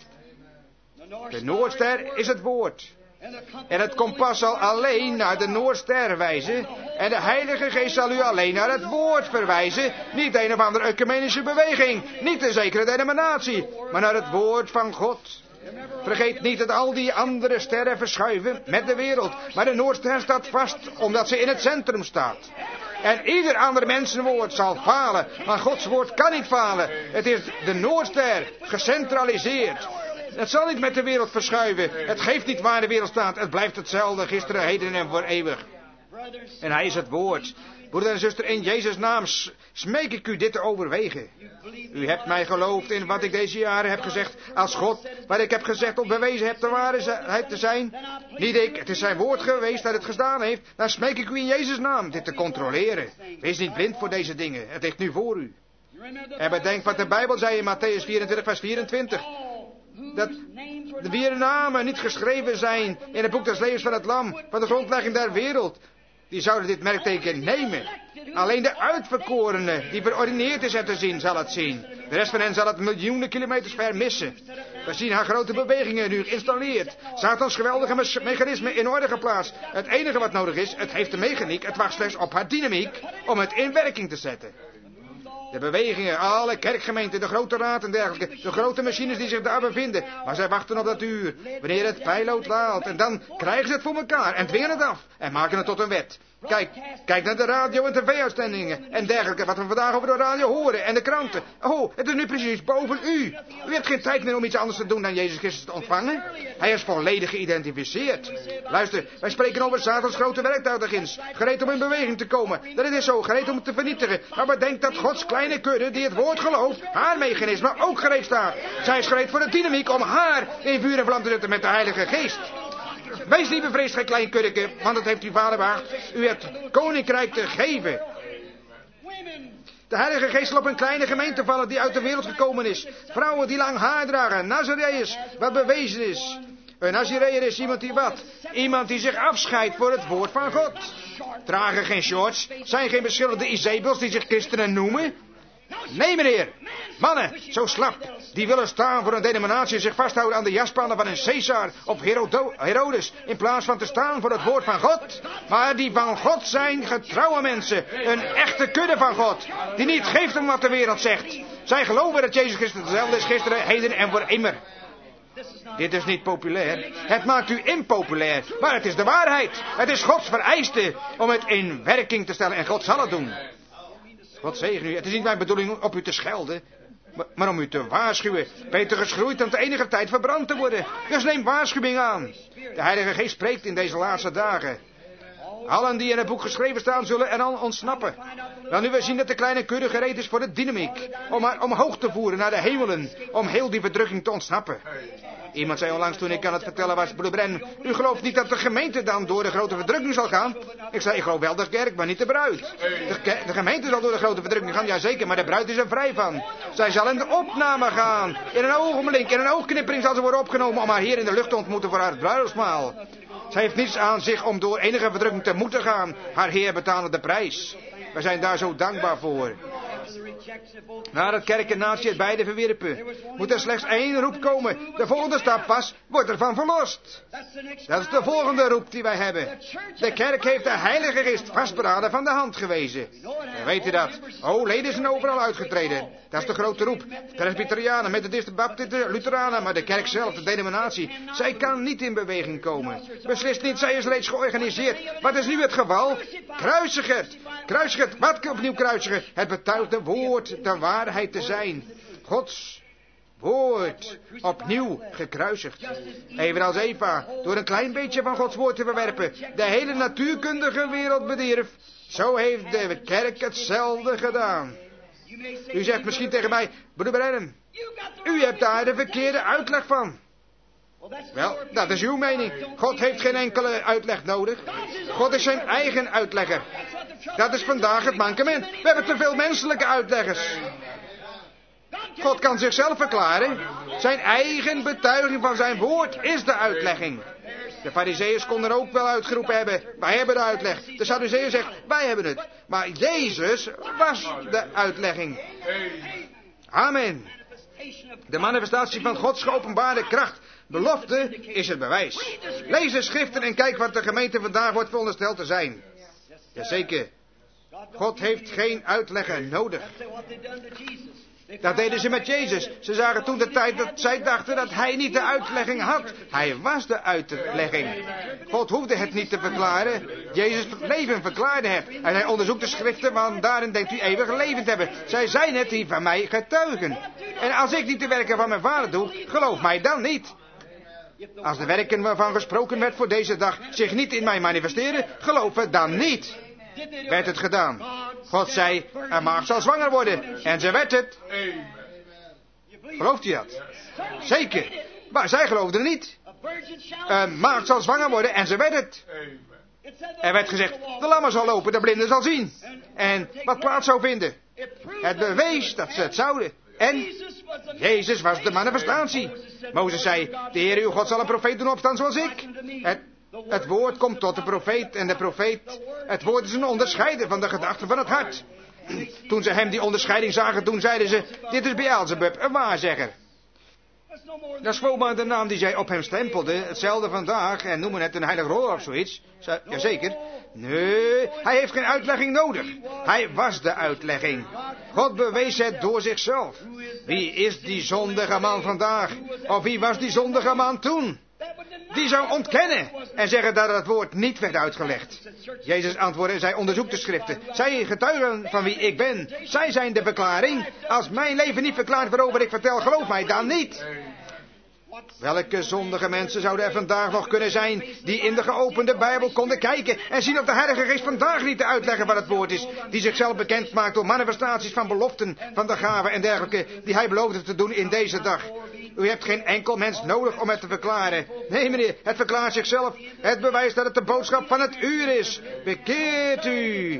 De Noordster is het woord. En het kompas zal alleen naar de Noordster wijzen. En de Heilige Geest zal u alleen naar het woord verwijzen. Niet een of andere ecumenische beweging. Niet een zekere denominatie. Maar naar het woord van God. Vergeet niet dat al die andere sterren verschuiven met de wereld. Maar de Noordster staat vast omdat ze in het centrum staat. En ieder ander mensenwoord zal falen. Maar Gods woord kan niet falen. Het is de Noordster gecentraliseerd. Het zal niet met de wereld verschuiven. Het geeft niet waar de wereld staat. Het blijft hetzelfde gisteren, heden en voor eeuwig. En hij is het woord. Broeder en zuster, in Jezus' naam smeek ik u dit te overwegen. U hebt mij geloofd in wat ik deze jaren heb gezegd. Als God, wat ik heb gezegd, op bewezen hebt de waarheid te zijn. Niet ik, het is zijn woord geweest dat het gedaan heeft. Dan smeek ik u in Jezus' naam dit te controleren. Wees niet blind voor deze dingen. Het ligt nu voor u. En bedenk wat de Bijbel zei in Matthäus vierentwintig vers vierentwintig. Dat de wier namen niet geschreven zijn in het boek des levens van het lam, van de grondlegging der wereld. Die zouden dit merkteken nemen. Alleen de uitverkorene, die verordineerd is er te zien, zal het zien. De rest van hen zal het miljoenen kilometers ver missen. We zien haar grote bewegingen nu geïnstalleerd. Satans geweldige me- mechanismen in orde geplaatst. Het enige wat nodig is, het heeft de mechaniek, het wacht slechts op haar dynamiek om het in werking te zetten. De bewegingen, alle kerkgemeenten, de grote raad en dergelijke. De grote machines die zich daar bevinden. Maar zij wachten op dat uur. Wanneer het pijlood laalt. En dan krijgen ze het voor elkaar. En dwingen het af. En maken het tot een wet. Kijk, kijk naar de radio- en tv-uitzendingen. En dergelijke. Wat we vandaag over de radio horen. En de kranten. Oh, het is nu precies boven u. U hebt geen tijd meer om iets anders te doen dan Jezus Christus te ontvangen. Hij is volledig geïdentificeerd. Luister, wij spreken over Satans grote werktuig daarginds. Gereed om in beweging te komen. Dat is zo, gereed om het te vernietigen. Maar bedenk dat Gods kleine kudde die het woord gelooft, haar mechanisme ook gereed staat. Zij is gereed voor de dynamiek om haar in vuur en vlam te zetten met de Heilige Geest. Wees niet bevreesd, geen klein kuddeke, want dat heeft uw vader behaagd. U hebt koninkrijk te geven. De Heilige Geest zal op een kleine gemeente vallen die uit de wereld gekomen is. Vrouwen die lang haar dragen, Nazareërs, wat bewezen is. Een Nazareër is iemand die wat? Iemand die zich afscheidt voor het woord van God. Dragen geen shorts, zijn geen beschuldigde Izebels die zich christenen noemen. Nee, meneer. Mannen, zo slap. Die willen staan voor een denominatie en zich vasthouden aan de jaspannen van een Caesar of Herodo- Herodes. In plaats van te staan voor het woord van God. Maar die van God zijn getrouwe mensen. Een echte kudde van God. Die niet geeft om wat de wereld zegt. Zij geloven dat Jezus Christus dezelfde is gisteren, heden en voor immer. Dit is niet populair. Het maakt u impopulair. Maar het is de waarheid. Het is Gods vereiste om het in werking te stellen. En God zal het doen. God zegen u. Het is niet mijn bedoeling op u te schelden, maar om u te waarschuwen. Beter geschroeid dan te enige tijd verbrand te worden. Dus neem waarschuwing aan. De Heilige Geest spreekt in deze laatste dagen. Allen die in het boek geschreven staan zullen er al ontsnappen. Dan nu we zien dat de kleine kudde gereed is voor de dynamiek. Om haar omhoog te voeren naar de hemelen. Om heel die verdrukking te ontsnappen. Iemand zei onlangs toen ik aan het vertellen was, broeder Bren, u gelooft niet dat de gemeente dan door de grote verdrukking zal gaan? Ik zei, ik geloof wel de kerk, maar niet de bruid. De, ke- de gemeente zal door de grote verdrukking gaan, jazeker, maar de bruid is er vrij van. Zij zal in de opname gaan. In een ogenblik, in een oogknippering zal ze worden opgenomen om haar Heer in de lucht te ontmoeten voor haar bruiloftsmaal. Zij heeft niets aan zich om door enige verdrukking te moeten gaan. Haar Heer betaalde de prijs. We zijn daar zo dankbaar voor. Nadat kerk en natie het beide verwierpen, moet er slechts één roep komen. De volgende stap pas, wordt ervan verlost. Dat is de volgende roep die wij hebben. De kerk heeft de Heilige Geest vastberaden van de hand gewezen. En weet u dat? Oh, leden zijn overal uitgetreden. Dat is de grote roep. Presbyterianen, Methodisten, Baptisten, Lutheranen, maar de kerk zelf, de denominatie, zij kan niet in beweging komen. Beslist niet, zij is reeds georganiseerd. Wat is nu het geval? Kruisigerd. Kruisigerd. Wat opnieuw kruisigen? Het betuigt de woord, de waarheid te zijn. Gods woord opnieuw gekruisigd. Evenals Eva, door een klein beetje van Gods woord te verwerpen, de hele natuurkundige wereld bedierf. Zo heeft de kerk hetzelfde gedaan. U zegt misschien tegen mij, broeder Branham, u hebt daar de verkeerde uitleg van. Wel, dat is uw mening. God heeft geen enkele uitleg nodig. God is zijn eigen uitlegger. Dat is vandaag het mankement. We hebben te veel menselijke uitleggers. God kan zichzelf verklaren. Zijn eigen betuiging van zijn woord is de uitlegging. De Farizeeërs konden ook wel uitgeroepen hebben, wij hebben de uitleg. De Sadduceeën zegt, wij hebben het. Maar Jezus was de uitlegging. Amen. De manifestatie van Gods geopenbaarde kracht, belofte, is het bewijs. Lees de schriften en kijk wat de gemeente vandaag wordt verondersteld te zijn. Jazeker. God heeft geen uitlegger nodig. Dat deden ze met Jezus. Ze zagen toen de tijd dat zij dachten dat hij niet de uitlegging had. Hij was de uitlegging. God hoefde het niet te verklaren. Jezus' leven verklaarde het. En hij onderzoekt de schriften, want daarin denkt u eeuwig leven te hebben. Zij zijn het die van mij getuigen. En als ik niet de werken van mijn vader doe, geloof mij dan niet. Als de werken waarvan gesproken werd voor deze dag zich niet in mij manifesteren, geloof het dan niet. Werd het gedaan. God zei, een maagd zal zwanger worden. En ze werd het. Gelooft u dat? Zeker. Maar zij geloofden niet. Een maagd zal zwanger worden en ze werd het. Er werd gezegd, de lammen zal lopen, de blinde zal zien. En wat plaats zou vinden. Het bewees dat ze het zouden. En Jezus was de manifestatie. Mozes zei, de Heer uw God zal een profeet doen opstaan zoals ik. Het Het woord komt tot de profeet en de profeet, het woord is een onderscheider van de gedachten van het hart. Toen ze hem die onderscheiding zagen, toen zeiden ze, dit is Beelzebub, een waarzegger. Dat is gewoon maar de naam die zij op hem stempelde, hetzelfde vandaag, en noemen het een heilige roller of zoiets. Jazeker. Nee, hij heeft geen uitlegging nodig. Hij was de uitlegging. God bewees het door zichzelf. Wie is die zondige man vandaag? Of wie was die zondige man toen? Die zou ontkennen en zeggen dat het woord niet werd uitgelegd. Jezus antwoordde, zij onderzoekt de schriften. Zij getuigen van wie ik ben. Zij zijn de verklaring. Als mijn leven niet verklaart waarover ik vertel, geloof mij dan niet. Welke zondige mensen zouden er vandaag nog kunnen zijn die in de geopende Bijbel konden kijken en zien of de Heilige Geest vandaag niet de uitlegger van het woord is, die zichzelf bekend maakt door manifestaties van beloften, van de gaven en dergelijke, die hij beloofde te doen in deze dag. U hebt geen enkel mens nodig om het te verklaren. Nee meneer, het verklaart zichzelf. Het bewijst dat het de boodschap van het uur is. Bekeert u.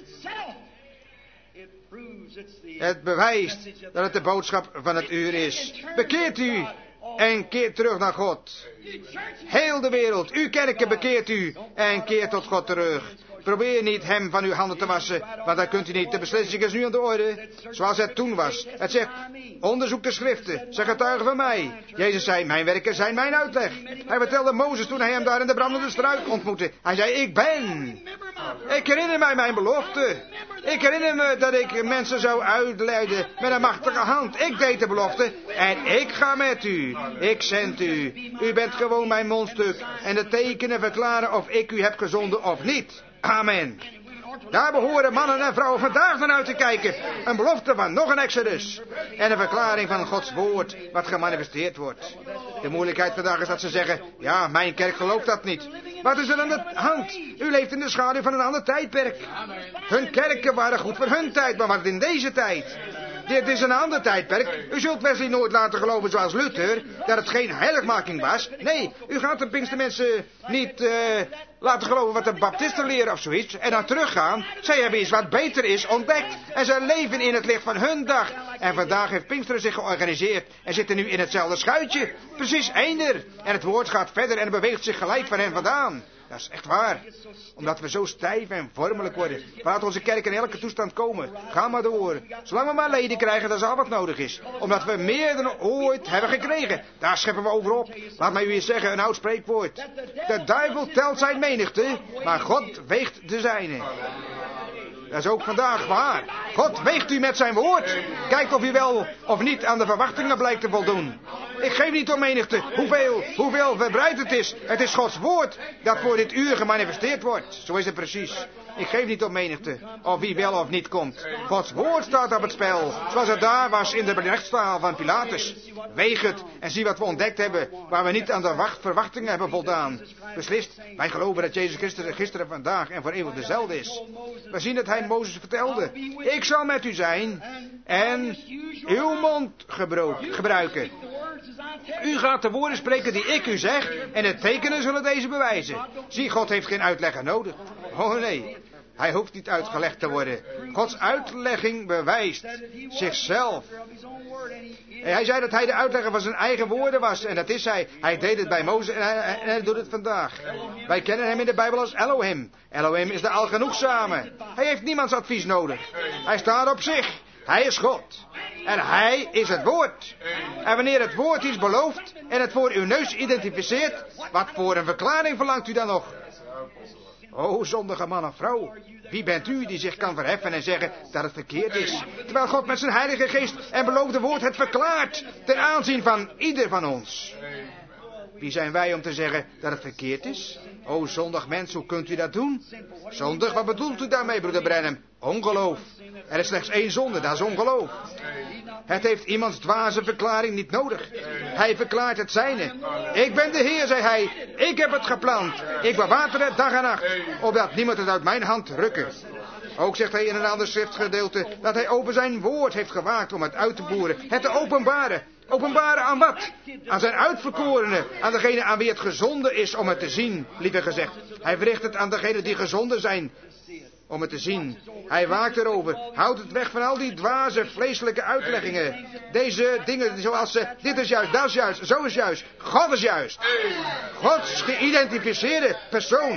Het bewijst dat het de boodschap van het uur is. Bekeert u. En keert terug naar God. Heel de wereld, uw kerken, bekeert u en keert tot God terug. Probeer niet hem van uw handen te wassen, want dan kunt u niet. De beslissing is nu aan de orde, zoals het toen was. Het zegt, onderzoek de schriften, ze getuigen van mij. Jezus zei, mijn werken zijn mijn uitleg. Hij vertelde Mozes toen hij hem daar in de brandende struik ontmoette. Hij zei, ik ben. Ik herinner mij mijn belofte. Ik herinner me dat ik mensen zou uitleiden met een machtige hand. Ik deed de belofte en ik ga met u. Ik zend u. U bent gewoon mijn mondstuk en de tekenen verklaren of ik u heb gezonden of niet. Amen. Daar behoren mannen en vrouwen vandaag van uit te kijken. Een belofte van nog een Exodus. En een verklaring van Gods woord wat gemanifesteerd wordt. De moeilijkheid vandaag is dat ze zeggen, ja, mijn kerk gelooft dat niet. Wat is er aan de hand? U leeft in de schaduw van een ander tijdperk. Hun kerken waren goed voor hun tijd, maar wat in deze tijd? Dit is een ander tijdperk. U zult Wesley nooit laten geloven zoals Luther, dat het geen heiligmaking was. Nee, u gaat de Pinkstermensen niet uh, laten geloven wat de baptisten leren of zoiets. En dan teruggaan. Zij hebben iets wat beter is ontdekt. En zij leven in het licht van hun dag. En vandaag heeft Pinksteren zich georganiseerd en zitten nu in hetzelfde schuitje. Precies eender. En het woord gaat verder en beweegt zich gelijk van hen vandaan. Dat is echt waar. Omdat we zo stijf en vormelijk worden. Laat onze kerk in elke toestand komen. Ga maar door. Zolang we maar leden krijgen, dat is al wat nodig is. Omdat we meer dan ooit hebben gekregen. Daar scheppen we over op. Laat mij u eens zeggen, een oud spreekwoord. De duivel telt zijn menigte, maar God weegt de zijne. Dat is ook vandaag waar. God weegt u met zijn woord. Kijkt of u wel of niet aan de verwachtingen blijkt te voldoen. Ik geef niet om menigte hoeveel, hoeveel verbreid het is. Het is Gods woord dat voor dit uur gemanifesteerd wordt. Zo is het precies. Ik geef niet om menigte, of wie wel of niet komt. Gods woord staat op het spel, zoals het daar was in de rechtszaal van Pilatus. Weeg het en zie wat we ontdekt hebben, waar we niet aan de wacht, verwachtingen hebben voldaan. Beslist, wij geloven dat Jezus Christus gisteren, vandaag en voor eeuwig dezelfde is. We zien dat hij Mozes vertelde. Ik zal met u zijn en uw mond gebruiken. U gaat de woorden spreken die ik u zeg en de tekenen zullen deze bewijzen. Zie, God heeft geen uitlegger nodig. Oh nee, hij hoeft niet uitgelegd te worden. Gods uitlegging bewijst zichzelf. En hij zei dat hij de uitlegger van zijn eigen woorden was. En dat is hij. Hij deed het bij Mozes en hij, en hij doet het vandaag. Wij kennen hem in de Bijbel als Elohim. Elohim is de algenoegzame. Hij heeft niemands advies nodig. Hij staat op zich. Hij is God. En hij is het woord. En wanneer het woord iets belooft en het voor uw neus identificeert, wat voor een verklaring verlangt u dan nog? O, zondige man of vrouw, wie bent u die zich kan verheffen en zeggen dat het verkeerd is? Terwijl God met zijn heilige geest en beloofde woord het verklaart ten aanzien van ieder van ons. Wie zijn wij om te zeggen dat het verkeerd is? O, zondig mens, hoe kunt u dat doen? Zondig, wat bedoelt u daarmee, broeder Branham? Ongeloof. Er is slechts één zonde, dat is ongeloof. Het heeft iemands dwaze verklaring niet nodig. Hij verklaart het zijne. Ik ben de Heer, zei hij. Ik heb het geplant. Ik bewater het dag en nacht, opdat niemand het uit mijn hand rukken. Ook zegt hij in een ander schriftgedeelte dat hij over zijn woord heeft gewaakt om het uit te voeren. Het te openbaren. Openbaren aan wat? Aan zijn uitverkorenen. Aan degene aan wie het gezonden is om het te zien, liever gezegd. Hij verricht het aan degenen die gezonden zijn om het te zien. Hij waakt erover. Houdt het weg van al die dwaze vleeselijke uitleggingen. Deze dingen zoals ze, dit is juist, dat is juist, zo is juist. God is juist. Gods geïdentificeerde persoon.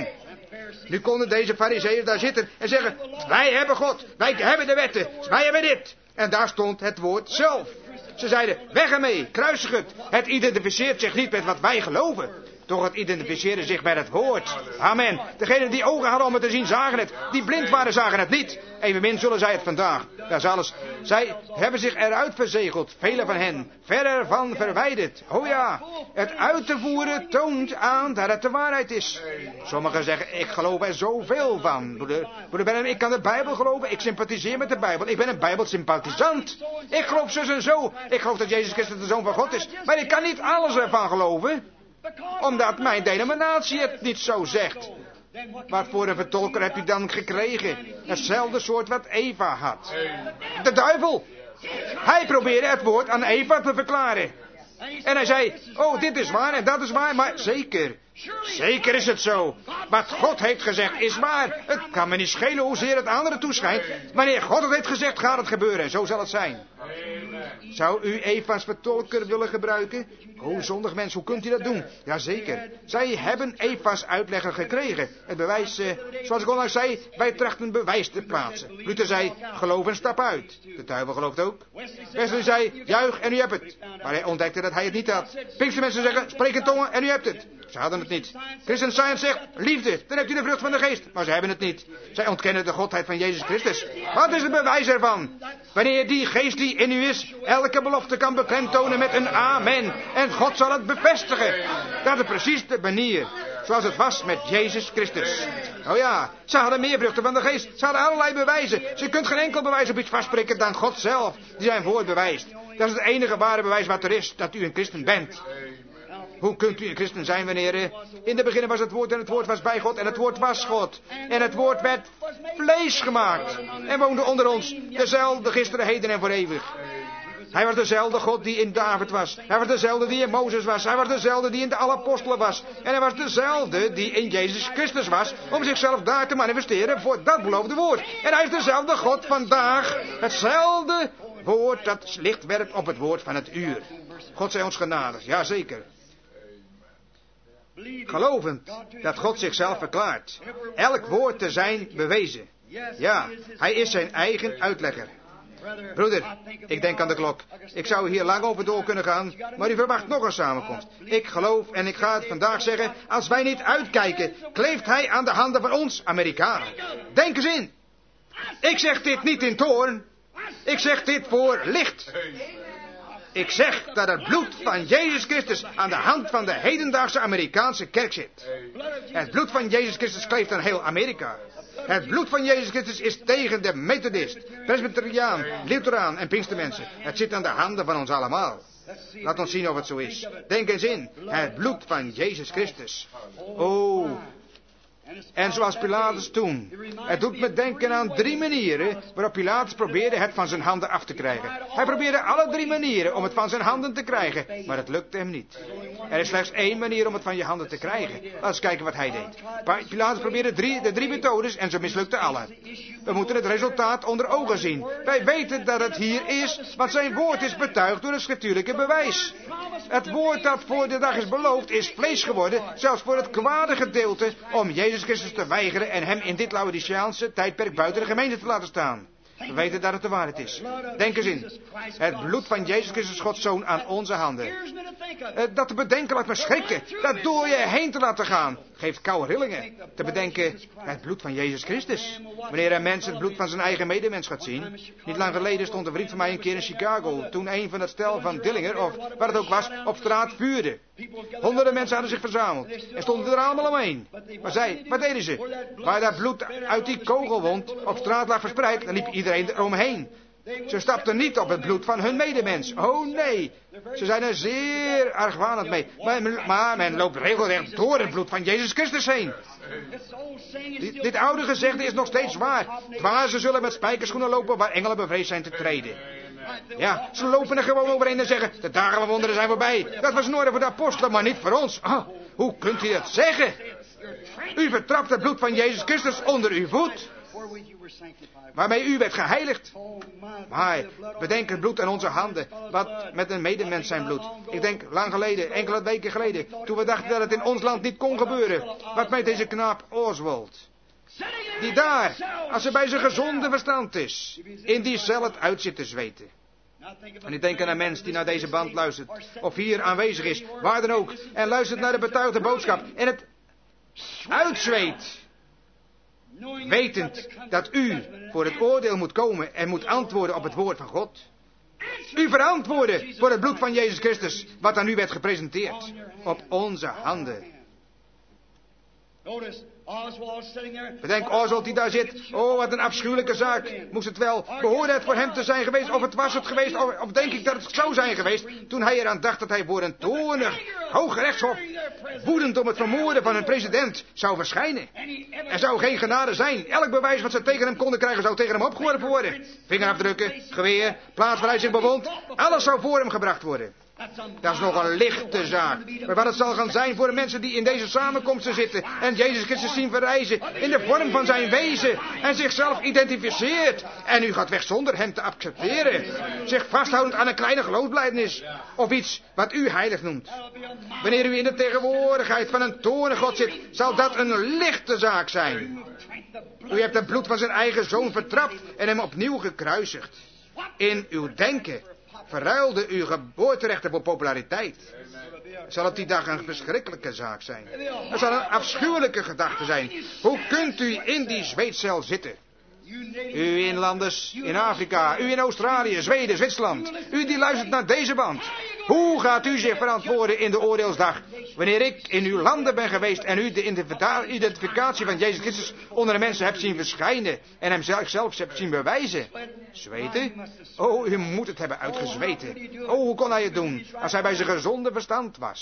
Nu konden deze farizeeën daar zitten en zeggen, wij hebben God, wij hebben de wetten, wij hebben dit. En daar stond het woord zelf. Ze zeiden, weg ermee, kruisig het. Het identificeert zich niet met wat wij geloven. Toch het identificeerde zich met het woord. Amen. Degenen die ogen hadden om het te zien, zagen het. Die blind waren, zagen het niet. Evenmin zullen zij het vandaag. Dat is alles. Zij hebben zich eruit verzegeld. Velen van hen. Ver ervan verwijderd. Oh ja. Het uit te voeren toont aan dat het de waarheid is. Sommigen zeggen, ik geloof er zoveel van. Broeder, broeder Branham, ik kan de Bijbel geloven. Ik sympathiseer met de Bijbel. Ik ben een Bijbelsympathisant. Ik geloof zus en zo. Ik geloof dat Jezus Christus de Zoon van God is. Maar ik kan niet alles ervan geloven. Omdat mijn denominatie het niet zo zegt. Wat voor een vertolker hebt u dan gekregen? Hetzelfde soort wat Eva had. De duivel. Hij probeerde het woord aan Eva te verklaren. En hij zei, oh dit is waar en dat is waar, maar zeker. Zeker is het zo. Wat God heeft gezegd is waar. Het kan me niet schelen hoezeer het anderen toeschijnt. Wanneer God het heeft gezegd, gaat het gebeuren. En zo zal het zijn. Zou u Eva's vertolker willen gebruiken? O, zondig mens, hoe kunt u dat doen? Jazeker. Zij hebben Eva's uitlegger gekregen. Het bewijs, eh, zoals ik onlangs zei, wij trachten bewijs te plaatsen. Luther zei, geloof en stap uit. De duivel gelooft ook. Wesley zei, juich en u hebt het. Maar hij ontdekte dat hij het niet had. Pinkstermensen zeggen, spreek in tongen en u hebt het. Ze hadden het niet. Christian Science zegt, liefde, dan hebt u de vrucht van de geest. Maar ze hebben het niet. Zij ontkennen de godheid van Jezus Christus. Wat is het bewijs ervan? Wanneer die geest die in u is, elke belofte kan beklemtonen met een amen. En God zal het bevestigen. Dat is precies de manier. Zoals het was met Jezus Christus. Oh ja, ze hadden meer vruchten van de geest. Ze hadden allerlei bewijzen. Ze kunt geen enkel bewijs op iets vastspreken dan God zelf. Die zijn woord bewijst. Dat is het enige ware bewijs wat er is, dat u een christen bent. Hoe kunt u een christen zijn, wanneer... In de begin was het woord en het woord was bij God en het woord was God. En het woord werd vlees gemaakt en woonde onder ons. Dezelfde gisteren, heden en voor eeuwig. Hij was dezelfde God die in David was. Hij was dezelfde die in Mozes was. Hij was dezelfde die in de alle apostelen was. En hij was dezelfde die in Jezus Christus was. Om zichzelf daar te manifesteren voor dat beloofde woord. En hij is dezelfde God vandaag. Hetzelfde woord dat licht werpt op het woord van het uur. God zij ons genadig. Jazeker. Gelovend dat God zichzelf verklaart. Elk woord te zijn bewezen. Ja, hij is zijn eigen uitlegger. Broeder, ik denk aan de klok. Ik zou hier lang over door kunnen gaan, maar u verwacht nog een samenkomst. Ik geloof en ik ga het vandaag zeggen, als wij niet uitkijken, kleeft hij aan de handen van ons, Amerikanen. Denk eens in. Ik zeg dit niet in toorn. Ik zeg dit voor licht. Ik zeg dat het bloed van Jezus Christus aan de hand van de hedendaagse Amerikaanse kerk zit. Het bloed van Jezus Christus kleeft aan heel Amerika. Het bloed van Jezus Christus is tegen de Methodist, Presbyteriaan, Lutheraan en Pinkstermensen. Het zit aan de handen van ons allemaal. Laat ons zien of het zo is. Denk eens in. Het bloed van Jezus Christus. Oh. En zoals Pilatus toen. Het doet me denken aan drie manieren waarop Pilatus probeerde het van zijn handen af te krijgen. Hij probeerde alle drie manieren om het van zijn handen te krijgen, maar het lukte hem niet. Er is slechts één manier om het van je handen te krijgen. Laten we eens kijken wat hij deed. Pilatus probeerde drie, de drie methodes en ze mislukten alle. We moeten het resultaat onder ogen zien. Wij weten dat het hier is, want zijn woord is betuigd door het schriftuurlijke bewijs. Het woord dat voor de dag is beloofd is vlees geworden, zelfs voor het kwade gedeelte, om Jezus Christus te weigeren en hem in dit Laodiceaanse tijdperk buiten de gemeente te laten staan. We weten dat het de waarheid is. Denk eens in. Het bloed van Jezus Christus, Gods Zoon, aan onze handen. Dat te bedenken laat me schrikken. Dat door je heen te laten gaan, geeft koude rillingen. Te bedenken, het bloed van Jezus Christus. Wanneer een mens het bloed van zijn eigen medemens gaat zien. Niet lang geleden stond een vriend van mij een keer in Chicago. Toen een van het stel van Dillinger, of wat het ook was, op straat vuurde. Honderden mensen hadden zich verzameld. En stonden er allemaal omheen. Maar zij, wat deden ze? Waar dat bloed uit die kogelwond op straat lag verspreid, dan liep iedereen eromheen. Ze stapten niet op het bloed van hun medemens. Oh nee, ze zijn er zeer argwanend mee. Maar, maar men loopt regelrecht door het bloed van Jezus Christus heen. Dit, dit oude gezegde is nog steeds waar. Dwazen zullen met spijkerschoenen lopen waar engelen bevreesd zijn te treden. Ja, ze lopen er gewoon overheen en zeggen, de dagen van wonderen zijn voorbij. Dat was in orde voor de apostelen, maar niet voor ons. Oh, hoe kunt u dat zeggen? U vertrapt het bloed van Jezus Christus onder uw voet, waarmee u werd geheiligd. Maar bedenk het bloed aan onze handen, wat met een medemens zijn bloed. Ik denk lang geleden, enkele weken geleden, toen we dachten dat het in ons land niet kon gebeuren. Wat met deze knaap Oswald, die daar, als hij bij zijn gezonde verstand is, in die cel het uit zit te zweten. En ik denk aan een mens die naar deze band luistert, of hier aanwezig is, waar dan ook, en luistert naar de betuigde boodschap, en het uitzweet, wetend dat u voor het oordeel moet komen en moet antwoorden op het woord van God. U verantwoorden voor het bloed van Jezus Christus, wat aan u werd gepresenteerd, op onze handen. Bedenk Oswald die daar zit. Oh, wat een afschuwelijke zaak. Moest het wel, behoorde het voor hem te zijn geweest, of het was het geweest, of, of denk ik dat het zou zijn geweest, toen hij eraan dacht dat hij voor een toornig hooggerechtshof, woedend om het vermoorden van een president, zou verschijnen. Er zou geen genade zijn. Elk bewijs wat ze tegen hem konden krijgen, zou tegen hem opgeworpen worden. Vingerafdrukken, geweer, plaats waar hij zich bevond, alles zou voor hem gebracht worden. Dat is nog een lichte zaak. Maar wat het zal gaan zijn voor de mensen die in deze samenkomsten zitten en Jezus Christus zien verrijzen in de vorm van zijn wezen en zichzelf identificeert. En u gaat weg zonder hem te accepteren. Zich vasthoudend aan een kleine geloofsbelijdenis of iets wat u heilig noemt. Wanneer u in de tegenwoordigheid van een toornig God zit, zal dat een lichte zaak zijn. U hebt het bloed van zijn eigen zoon vertrapt en hem opnieuw gekruisigd. In uw denken verruilde uw geboorterechten voor populariteit. Zal het die dag een verschrikkelijke zaak zijn. Het zal een afschuwelijke gedachte zijn. Hoe kunt u in die zweetcel zitten? U inlanders in Afrika, u in Australië, Zweden, Zwitserland. U die luistert naar deze band. Hoe gaat u zich verantwoorden in de oordeelsdag, wanneer ik in uw landen ben geweest en u de identificatie van Jezus Christus onder de mensen hebt zien verschijnen en hem zelf hebt zien bewijzen? Zweten? Oh, u moet het hebben uitgezweten. Oh, hoe kon hij het doen als hij bij zijn gezonde verstand was?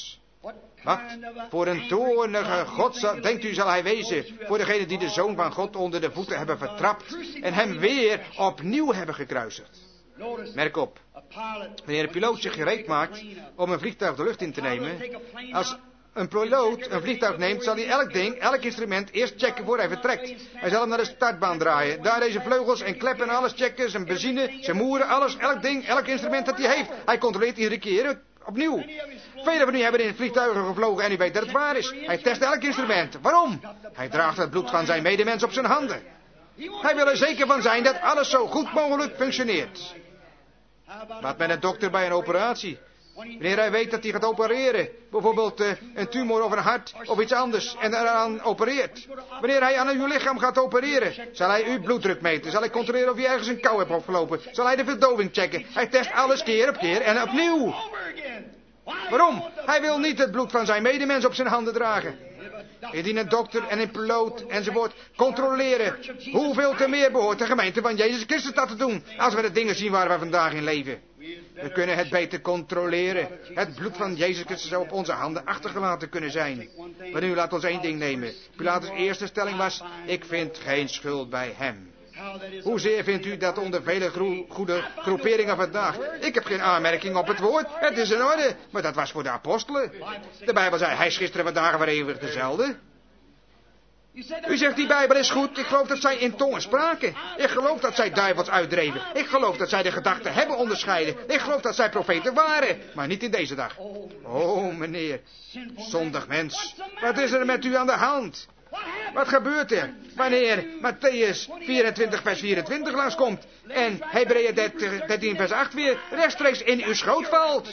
Wat voor een toornige God zal, denkt u zal hij wezen voor degenen die de Zoon van God onder de voeten hebben vertrapt en hem weer opnieuw hebben gekruisigd. Merk op, wanneer een piloot zich gereed maakt om een vliegtuig de lucht in te nemen, als een piloot een vliegtuig neemt, zal hij elk ding, elk instrument eerst checken voor hij vertrekt. Hij zal hem naar de startbaan draaien. Daar deze vleugels en kleppen en alles checken, zijn benzine, zijn moeren, alles, elk ding, elk instrument dat hij heeft. Hij controleert iedere keer opnieuw. Velen van u hebben in vliegtuigen gevlogen en u weet dat het waar is. Hij test elk instrument. Waarom? Hij draagt het bloed van zijn medemens op zijn handen. Hij wil er zeker van zijn dat alles zo goed mogelijk functioneert. Wat met een dokter bij een operatie? Wanneer hij weet dat hij gaat opereren, bijvoorbeeld uh, een tumor of een hart of iets anders, en eraan opereert. Wanneer hij aan uw lichaam gaat opereren, zal hij uw bloeddruk meten, zal hij controleren of je ergens een kou hebt opgelopen, zal hij de verdoving checken. Hij test alles keer op keer en opnieuw. Waarom? Hij wil niet het bloed van zijn medemens op zijn handen dragen. Indien een dokter en een piloot enzovoort controleren, hoeveel te meer behoort de gemeente van Jezus Christus dat te doen, als we de dingen zien waar we vandaag in leven. We kunnen het beter controleren. Het bloed van Jezus Christus zou op onze handen achtergelaten kunnen zijn. Maar nu laat ons één ding nemen. Pilatus' eerste stelling was, ik vind geen schuld bij hem. Hoezeer vindt u dat onder vele gro- goede groeperingen vandaag? Ik heb geen aanmerking op het woord. Het is in orde. Maar dat was voor de apostelen. De Bijbel zei, hij is gisteren, vandaag en voor eeuwig dezelfde. U zegt, die Bijbel is goed. Ik geloof dat zij in tongen spraken. Ik geloof dat zij duivels uitdreven. Ik geloof dat zij de gedachten hebben onderscheiden. Ik geloof dat zij profeten waren. Maar niet in deze dag. Oh, meneer. Zondig mens. Wat is er met u aan de hand? Wat gebeurt er wanneer Matthäus vierentwintig vers vierentwintig langskomt en Hebreeën dertien vers acht weer rechtstreeks in uw schoot valt?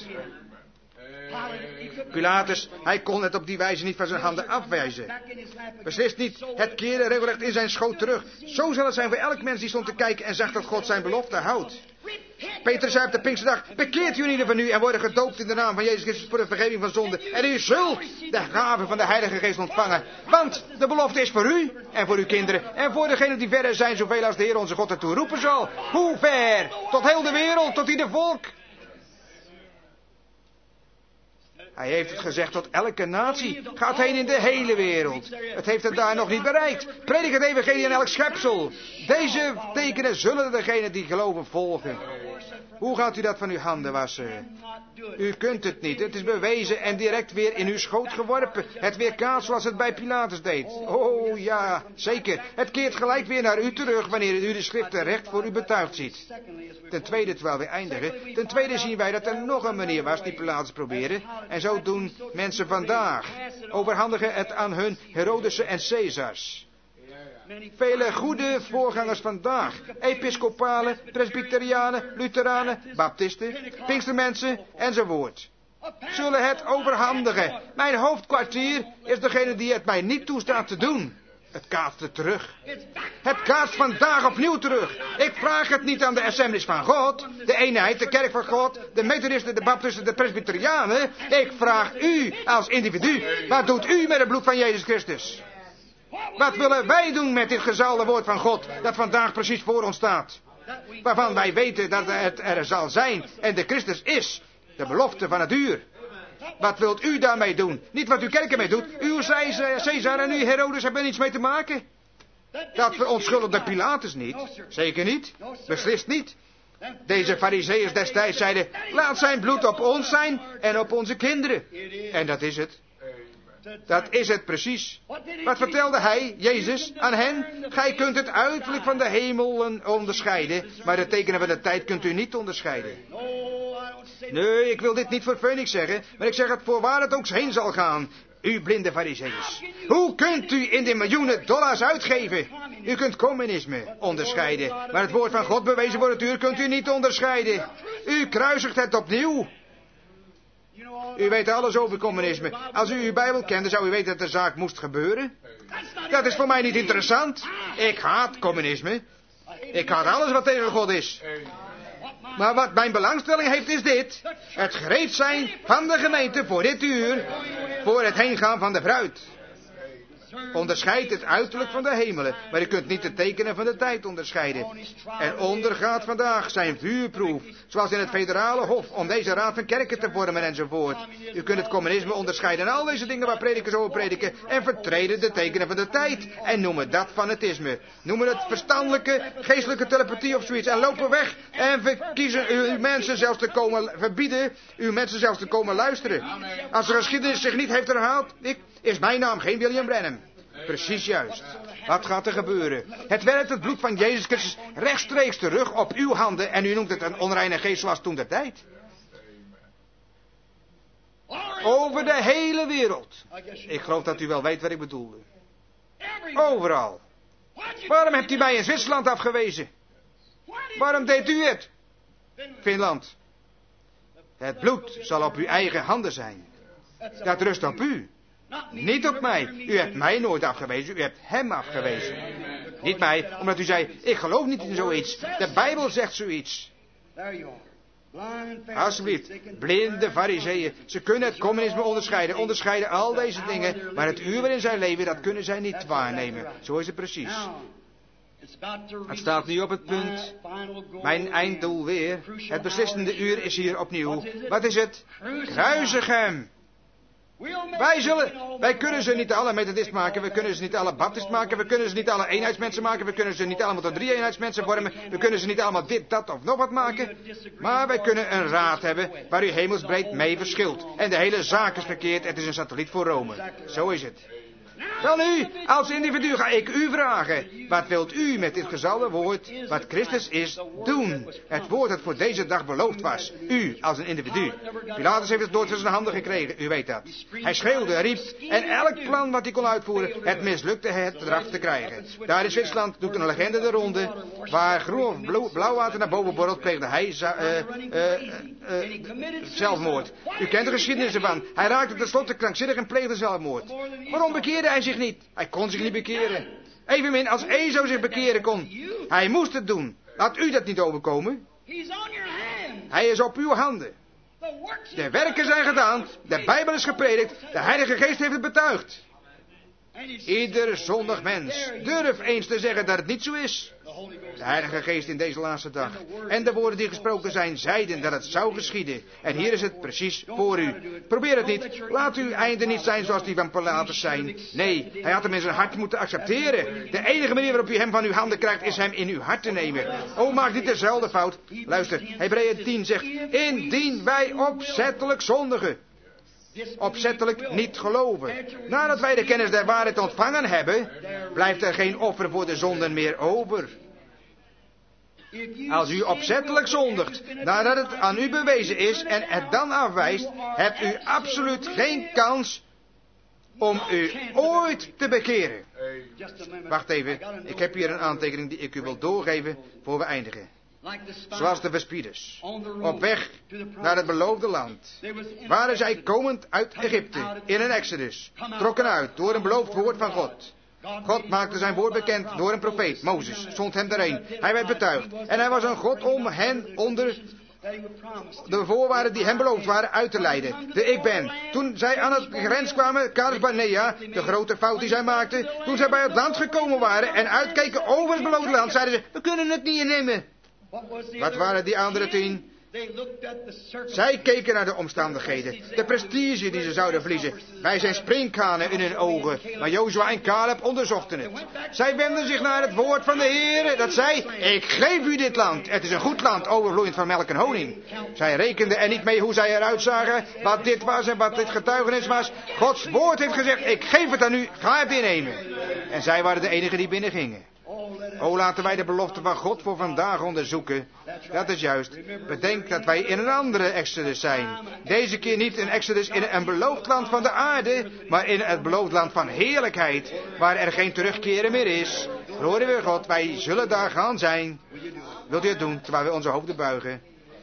Pilatus, hij kon het op die wijze niet van zijn handen afwijzen. Beslist niet, het keerde regelrecht in zijn schoot terug. Zo zal het zijn voor elk mens die stond te kijken en zag dat God zijn belofte houdt. Petrus zei op de Pinksterdag, bekeert u in ieder van u en worden gedoopt in de naam van Jezus Christus voor de vergeving van zonde. En u zult de gave van de Heilige Geest ontvangen. Want de belofte is voor u en voor uw kinderen en voor degenen die verder zijn, zoveel als de Heer onze God ertoe roepen zal. Hoe ver? Tot heel de wereld, tot ieder volk. Hij heeft het gezegd tot elke natie. Gaat heen in de hele wereld. Het heeft het daar nog niet bereikt. Predik het evangelie aan elk schepsel. Deze tekenen zullen degenen die geloven volgen. Hoe gaat u dat van uw handen wassen? U kunt het niet. Het is bewezen en direct weer in uw schoot geworpen. Het weerkaatst zoals het bij Pilatus deed. Oh ja, zeker. Het keert gelijk weer naar u terug wanneer u de schriften recht voor u betuigd ziet. Ten tweede, terwijl we eindigen. Ten tweede zien wij dat er nog een manier was die Pilatus probeerde. En zo doen mensen vandaag. Overhandigen het aan hun Herodesen en Caesars. Vele goede voorgangers vandaag, episcopalen, presbyterianen, lutheranen, baptisten, pinkstermensen enzovoort, zullen het overhandigen. Mijn hoofdkwartier is degene die het mij niet toestaat te doen. Het kaatst het terug. Het kaatst vandaag opnieuw terug. Ik vraag het niet aan de assemblies van God, de eenheid, de kerk van God, de methodisten, de baptisten, de presbyterianen. Ik vraag u als individu, wat doet u met het bloed van Jezus Christus? Wat willen wij doen met dit gezalde woord van God, dat vandaag precies voor ons staat? Waarvan wij weten dat het er zal zijn en de Christus is, de belofte van het uur. Wat wilt u daarmee doen? Niet wat uw kerk ermee doet. Uw Caesar en uw Herodes hebben er niets mee te maken. Dat verontschuldigde Pilatus niet. Zeker niet. Beslist niet. Deze farizeeërs destijds zeiden, laat zijn bloed op ons zijn en op onze kinderen. En dat is het. Dat is het precies. Wat vertelde hij, Jezus, aan hen? Gij kunt het uiterlijk van de hemelen onderscheiden, maar de tekenen van de tijd kunt u niet onderscheiden. Nee, ik wil dit niet voor Phoenix zeggen, maar ik zeg het voorwaar het ook heen zal gaan. U blinde farizeeërs. Hoe kunt u in de miljoenen dollars uitgeven? U kunt communisme onderscheiden, maar het woord van God bewezen voor het uur kunt u niet onderscheiden. U kruisigt het opnieuw. U weet alles over communisme. Als u uw Bijbel kende, zou u weten dat de zaak moest gebeuren. Dat is voor mij niet interessant. Ik haat communisme. Ik haat alles wat tegen God is. Maar wat mijn belangstelling heeft is dit. Het gereed zijn van de gemeente voor dit uur. Voor het heengaan van de bruid. onderscheidt het uiterlijk van de hemelen, maar u kunt niet de tekenen van de tijd onderscheiden. En ondergaat vandaag zijn vuurproef, zoals in het federale hof, om deze raad van kerken te vormen enzovoort. U kunt het communisme onderscheiden en al deze dingen waar predikers over prediken, en vertreden de tekenen van de tijd, en noemen dat fanatisme. Noemen het verstandelijke, geestelijke telepathie of zoiets, en lopen weg, en verkiezen uw mensen zelfs te komen, verbieden uw mensen zelfs te komen luisteren. Als de geschiedenis zich niet heeft herhaald, ik, is mijn naam geen William Branham. Precies juist. Wat gaat er gebeuren? Het werkt het bloed van Jezus Christus rechtstreeks terug op uw handen en u noemt het een onreine geest zoals toen de tijd. Over de hele wereld. Ik geloof dat u wel weet wat ik bedoelde. Overal. Waarom hebt u mij in Zwitserland afgewezen? Waarom deed u het? Finland. Het bloed zal op uw eigen handen zijn. Dat rust op u. Niet op mij. U hebt mij nooit afgewezen. U hebt hem afgewezen. Niet mij, omdat u zei, ik geloof niet in zoiets. De Bijbel zegt zoiets. Alsjeblieft, blinde fariseeën. Ze kunnen het communisme onderscheiden. Onderscheiden al deze dingen. Maar het uur waarin zij leven, dat kunnen zij niet waarnemen. Zo is het precies. Het staat nu op het punt. Mijn einddoel weer. Het beslissende uur is hier opnieuw. Wat is het? Kruisig hem. Wij zullen, wij kunnen ze niet alle methodist maken, we kunnen ze niet alle baptist maken, we kunnen ze niet alle eenheidsmensen maken, we kunnen ze niet allemaal tot drie eenheidsmensen vormen, we kunnen ze niet allemaal dit, dat of nog wat maken, maar wij kunnen een raad hebben waar u hemelsbreed mee verschilt. En de hele zaak is verkeerd, het is een satelliet voor Rome. Zo is het. Wel nu, als individu ga ik u vragen, wat wilt u met dit gezalde woord, wat Christus is, doen? Het woord dat voor deze dag beloofd was, u als een individu. Pilatus heeft het nooit van zijn handen gekregen, u weet dat. Hij schreeuwde, riep, en elk plan wat hij kon uitvoeren, het mislukte het eraf te krijgen. Daar in Zwitserland doet een legende de ronde, waar groen of blauw water naar boven borrelt, pleegde hij uh, uh, uh, uh, zelfmoord. U kent de geschiedenis ervan. Hij raakte tenslotte krankzinnig en pleegde zelfmoord. Waarom bekeerde hij zich niet? Hij kon zich niet bekeren. Evenmin als Ezo zich bekeren kon. Hij moest het doen. Laat u dat niet overkomen. Hij is op uw handen. De werken zijn gedaan. De Bijbel is gepredikt. De Heilige Geest heeft het betuigd. Ieder zondig mens, durf eens te zeggen dat het niet zo is. De Heilige Geest in deze laatste dag. En de woorden die gesproken zijn, zeiden dat het zou geschieden. En hier is het precies voor u. Probeer het niet. Laat uw einde niet zijn zoals die van Pilatus zijn. Nee, hij had hem in zijn hart moeten accepteren. De enige manier waarop u hem van uw handen krijgt, is hem in uw hart te nemen. O, maak niet dezelfde fout. Luister, Hebreeën tien zegt, indien wij opzettelijk zondigen. Opzettelijk niet geloven. Nadat wij de kennis der waarheid ontvangen hebben, blijft er geen offer voor de zonden meer over. Als u opzettelijk zondigt, nadat het aan u bewezen is en het dan afwijst, hebt u absoluut geen kans om u ooit te bekeren. Wacht even, ik heb hier een aantekening die ik u wil doorgeven voor we eindigen. Zoals de verspieders, op weg naar het beloofde land, waren zij komend uit Egypte, in een exodus, trokken uit door een beloofd woord van God. God maakte zijn woord bekend door een profeet, Mozes, zond hem erheen. Hij werd betuigd en hij was een God om hen onder de voorwaarden die hem beloofd waren uit te leiden. De ik ben. Toen zij aan het grens kwamen, Kades Barnea, de grote fout die zij maakten, toen zij bij het land gekomen waren en uitkeken over het beloofde land, zeiden ze, we kunnen het niet innemen. Wat waren die andere tien? Zij keken naar de omstandigheden, de prestige die ze zouden verliezen. Wij zijn sprinkhanen in hun ogen, maar Jozua en Caleb onderzochten het. Zij wenden zich naar het woord van de Heer, dat zei, ik geef u dit land. Het is een goed land, overvloeiend van melk en honing. Zij rekenden er niet mee hoe zij eruit zagen, wat dit was en wat dit getuigenis was. Gods woord heeft gezegd, ik geef het aan u, ga het innemen. En zij waren de enigen die binnengingen. O, laten wij de belofte van God voor vandaag onderzoeken. Dat is juist. Bedenk dat wij in een andere exodus zijn. Deze keer niet een exodus in een beloofd land van de aarde, maar in het beloofd land van heerlijkheid, waar er geen terugkeren meer is. Glorie weer God, wij zullen daar gaan zijn. Wilt u het doen, terwijl we onze hoofden buigen?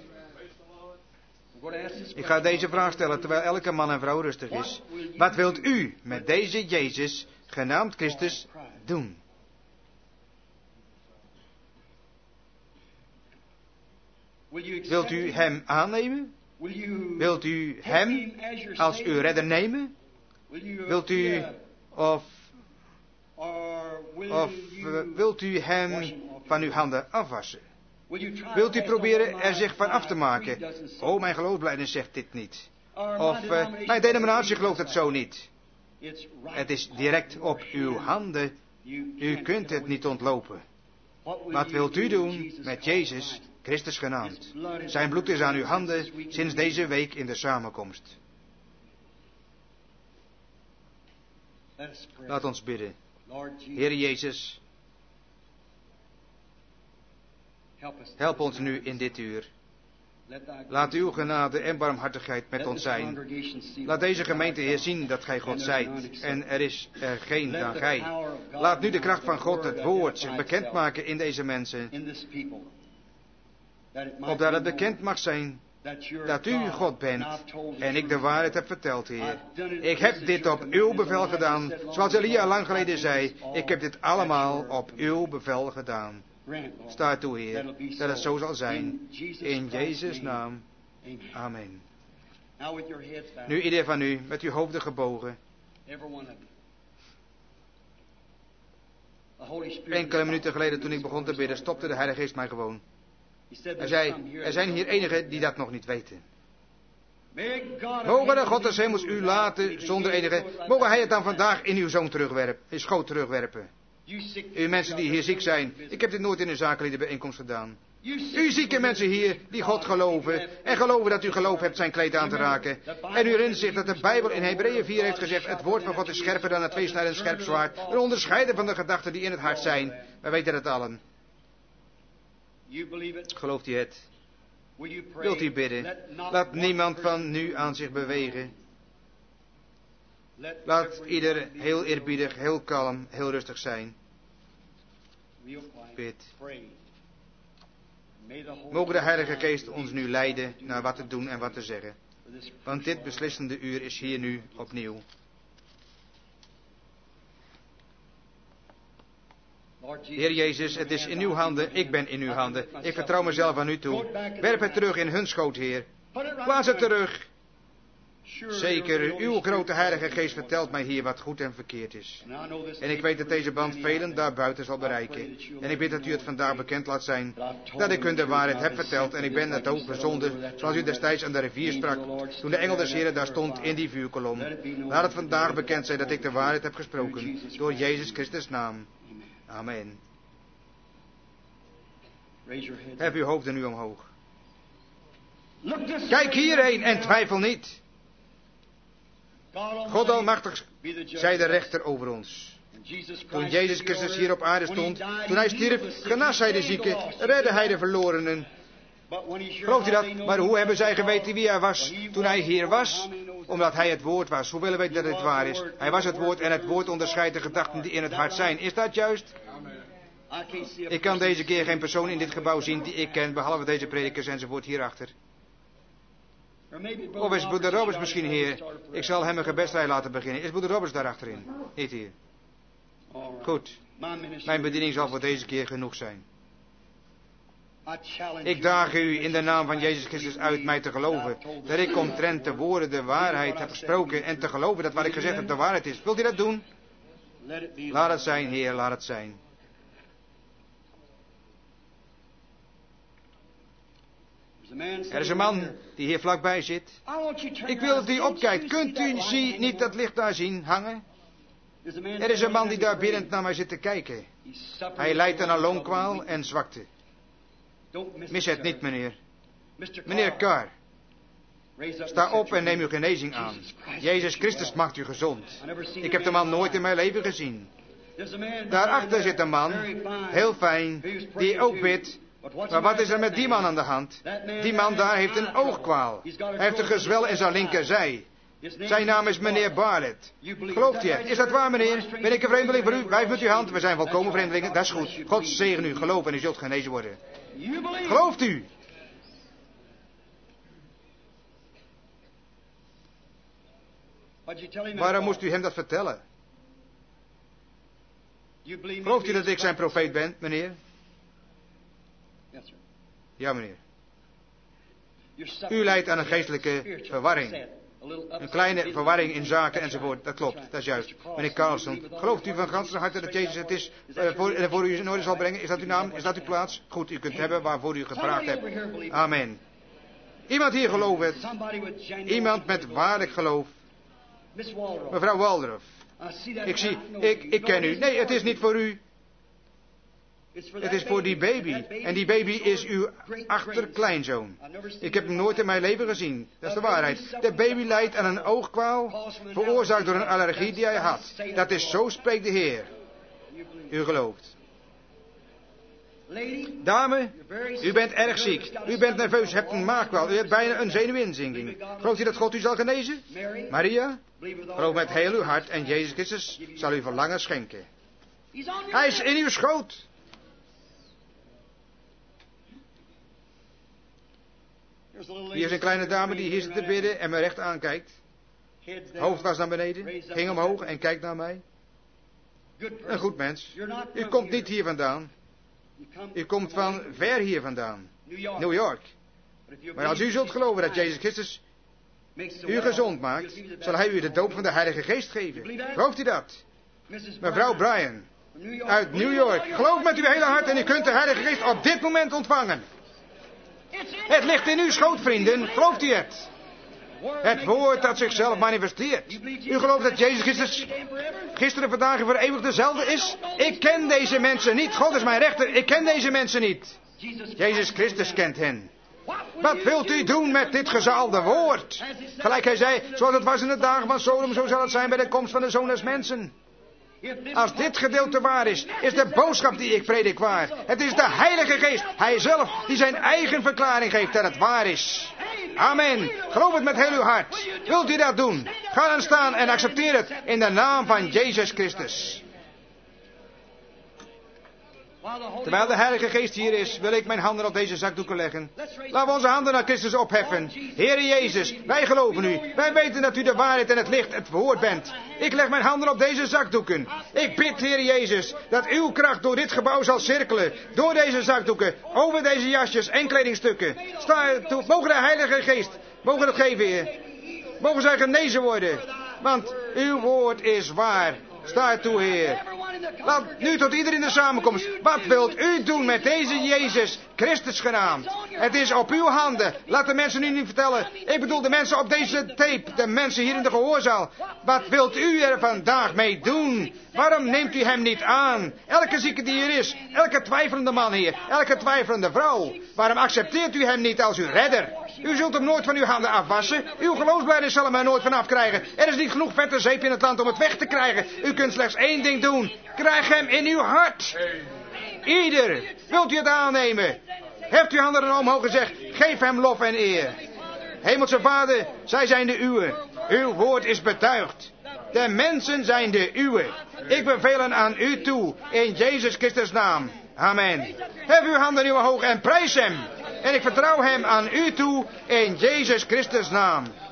Ik ga deze vraag stellen, terwijl elke man en vrouw rustig is. Wat wilt u met deze Jezus, genaamd Christus, doen? Wilt u hem aannemen? Wilt u hem als uw redder nemen? Wilt u, of Of uh, wilt u hem van uw handen afwassen? Wilt u proberen er zich van af te maken? Oh, mijn geloofsbelijdenis zegt dit niet. Of uh, mijn denominatie gelooft het zo niet. Het is direct op uw handen. U kunt het niet ontlopen. Wat wilt u doen met Jezus, Christus genaamd? Zijn bloed is aan uw handen sinds deze week in de samenkomst. Laat ons bidden. Heer Jezus, help ons nu in dit uur. Laat uw genade en barmhartigheid met ons zijn. Laat deze gemeente, Heer, zien dat gij God zijt. En er is er geen dan gij. Laat nu de kracht van God, het woord, zich bekendmaken in deze mensen. Opdat het bekend mag zijn dat u God bent en ik de waarheid heb verteld, Heer. Ik heb dit op uw bevel gedaan, zoals Elia lang geleden zei. Ik heb dit allemaal op uw bevel gedaan. Sta toe, Heer, dat het zo zal zijn. In Jezus' naam. Amen. Nu ieder van u met uw hoofden gebogen. Enkele minuten geleden toen ik begon te bidden, stopte de Heilige Geest mij gewoon. Hij zei, er zijn hier enigen die dat nog niet weten. Mogen de God des hemels u laten zonder enige. Mogen hij het dan vandaag in uw zoon terugwerpen, in schoot terugwerpen. U mensen die hier ziek zijn. Ik heb dit nooit in een zakelijke bijeenkomst gedaan. U zieke mensen hier die God geloven. En geloven dat u geloof hebt zijn kleed aan te raken. En u herinnert zich dat de Bijbel in Hebreeën vier heeft gezegd. Het woord van God is scherper dan het tweesnijdend scherp zwaard. Een onderscheiden van de gedachten die in het hart zijn. Wij weten het allen. Gelooft u het? Wilt u bidden? Laat niemand van nu aan zich bewegen. Laat ieder heel eerbiedig, heel kalm, heel rustig zijn. Bid. Mogen de Heilige Geest ons nu leiden naar wat te doen en wat te zeggen. Want dit beslissende uur is hier nu opnieuw. Heer Jezus, het is in uw handen, ik ben in uw handen. Ik vertrouw mezelf aan u toe. Werp het terug in hun schoot, Heer. Plaats het terug. Zeker, uw grote Heilige Geest vertelt mij hier wat goed en verkeerd is. En ik weet dat deze band velen daarbuiten zal bereiken. En ik bid dat u het vandaag bekend laat zijn. Dat ik hun de waarheid heb verteld en ik ben het ook gezonden, zoals u destijds aan de rivier sprak. Toen de engel des Heren daar stond in die vuurkolom. Laat het vandaag bekend zijn dat ik de waarheid heb gesproken. Door Jezus Christus naam. Amen. Heb uw hoofden nu omhoog. Kijk hierheen en twijfel niet. God Almachtig zij de rechter over ons. Toen Jezus Christus hier op aarde stond, toen hij stierf, genas hij de zieken, redde hij de verlorenen. Gelooft u dat? Maar hoe hebben zij geweten wie hij was toen hij hier was? Omdat hij het woord was. Hoe willen we dat het waar is? Hij was het woord en het woord onderscheidt de gedachten die in het hart zijn. Is dat juist? Ik kan deze keer geen persoon in dit gebouw zien die ik ken, behalve deze predikers enzovoort hierachter. Of is broeder Roberts misschien hier? Ik zal hem een gebedsrij laten beginnen. Is broeder Roberts daar achterin? Niet hier. Goed. Mijn bediening zal voor deze keer genoeg zijn. Ik daag u in de naam van Jezus Christus uit mij te geloven. Dat ik omtrent de woorden de waarheid heb gesproken. En te geloven dat wat ik gezegd heb de waarheid is. Wilt u dat doen? Laat het zijn, Heer, laat het zijn. Er is een man die hier vlakbij zit. Ik wil dat u opkijkt. Kunt u zie, niet dat licht daar zien hangen? Er is een man die daar biddend naar mij zit te kijken. Hij lijdt aan een longkwaal en zwakte. Mis het niet, meneer. Meneer Carr. Sta op en neem uw genezing aan. Jezus Christus maakt u gezond. Ik heb de man nooit in mijn leven gezien. Daarachter zit een man, heel fijn, die ook bidt. Maar wat is er met die man aan de hand? Die man daar heeft een oogkwaal. Hij heeft een gezwel in zijn linkerzij. Zijn naam is meneer Barrett. Gelooft u het? Is dat waar, meneer? Ben ik een vreemdeling voor u? Wijf met uw hand. We zijn volkomen vreemdelingen. Dat is goed. God zegen u. Geloof en u zult genezen worden. Gelooft u? Waarom moest u hem dat vertellen? Gelooft u dat ik zijn profeet ben, meneer? Ja, meneer. U lijdt aan een geestelijke verwarring. Een kleine verwarring in zaken enzovoort. Dat klopt, dat is juist. Meneer Carlson, gelooft u van ganse harte dat Jezus het is uh, voor, uh, voor u in orde zal brengen? Is dat uw naam? Is dat uw plaats? Goed, u kunt hebben waarvoor u gevraagd hebt. Amen. Iemand hier gelooft het. Iemand met waarlijk geloof. Mevrouw Waldorf. Ik zie, ik, ik ken u. Nee, het is niet voor u. Het is voor die baby. En die baby is uw achterkleinzoon. Ik heb hem nooit in mijn leven gezien. Dat is de waarheid. De baby lijdt aan een oogkwaal, veroorzaakt door een allergie die hij had. Dat is zo spreekt de Heer. U gelooft. Dame, u bent erg ziek. U bent nerveus, hebt een maagkwal. U hebt bijna een zenuwinzinking. Gelooft u dat God u zal genezen? Maria, geloof met heel uw hart en Jezus Christus zal u verlangen schenken. Hij is in uw schoot. Hier is een kleine dame die hier zit te bidden en me recht aankijkt. Hoofd was naar beneden, ging omhoog en kijkt naar mij. Een goed mens. U komt niet hier vandaan. U komt van ver hier vandaan. New York. Maar als u zult geloven dat Jezus Christus u gezond maakt, zal hij u de doop van de Heilige Geest geven. Gelooft u dat? Mevrouw Bryan, uit New York. Geloof met uw hele hart en u kunt de Heilige Geest op dit moment ontvangen. Het ligt in uw schoot, vrienden. Gelooft u het? Het woord dat zichzelf manifesteert. U gelooft dat Jezus Christus gisteren, vandaag en voor eeuwig dezelfde is? Ik ken deze mensen niet. God is mijn rechter. Ik ken deze mensen niet. Jezus Christus kent hen. Wat wilt u doen met dit gezaalde woord? Gelijk hij zei, zoals het was in de dagen van Sodom, zo zal het zijn bij de komst van de Zoon des Mensen. Als dit gedeelte waar is, is de boodschap die ik predik waar. Het is de Heilige Geest, Hij zelf, die zijn eigen verklaring geeft dat het waar is. Amen. Geloof het met heel uw hart. Wilt u dat doen? Ga dan staan en accepteer het in de naam van Jezus Christus. Terwijl de Heilige Geest hier is, wil ik mijn handen op deze zakdoeken leggen. Laten we onze handen naar Christus opheffen. Heere Jezus, wij geloven u. Wij weten dat u de waarheid en het licht, het woord bent. Ik leg mijn handen op deze zakdoeken. Ik bid, Heere Jezus, dat uw kracht door dit gebouw zal cirkelen. Door deze zakdoeken, over deze jasjes en kledingstukken. Sta toe, mogen de Heilige Geest, mogen het geven, Heer. Mogen zij genezen worden. Want uw woord is waar. Sta toe, Heer. Laat nu tot ieder in de samenkomst. Wat wilt u doen met deze Jezus Christus genaamd? Het is op uw handen. Laat de mensen nu niet vertellen. Ik bedoel de mensen op deze tape. De mensen hier in de gehoorzaal. Wat wilt u er vandaag mee doen? Waarom neemt u hem niet aan? Elke zieke die hier is. Elke twijfelende man hier. Elke twijfelende vrouw. Waarom accepteert u hem niet als uw redder? U zult hem nooit van uw handen afwassen. Uw geloofsbelijdenis zal hem er nooit van afkrijgen. Er is niet genoeg vette zeep in het land om het weg te krijgen. U kunt slechts één ding doen. Krijg hem in uw hart. Ieder. Wilt u het aannemen? Heft uw handen dan omhoog en zeg, geef hem lof en eer. Hemelse Vader, zij zijn de uwe. Uw woord is betuigd. De mensen zijn de uwe. Ik beveel hen aan u toe. In Jezus Christus naam. Amen. Hef uw handen nu omhoog en prijs hem. En ik vertrouw hem aan u toe. In Jezus Christus naam.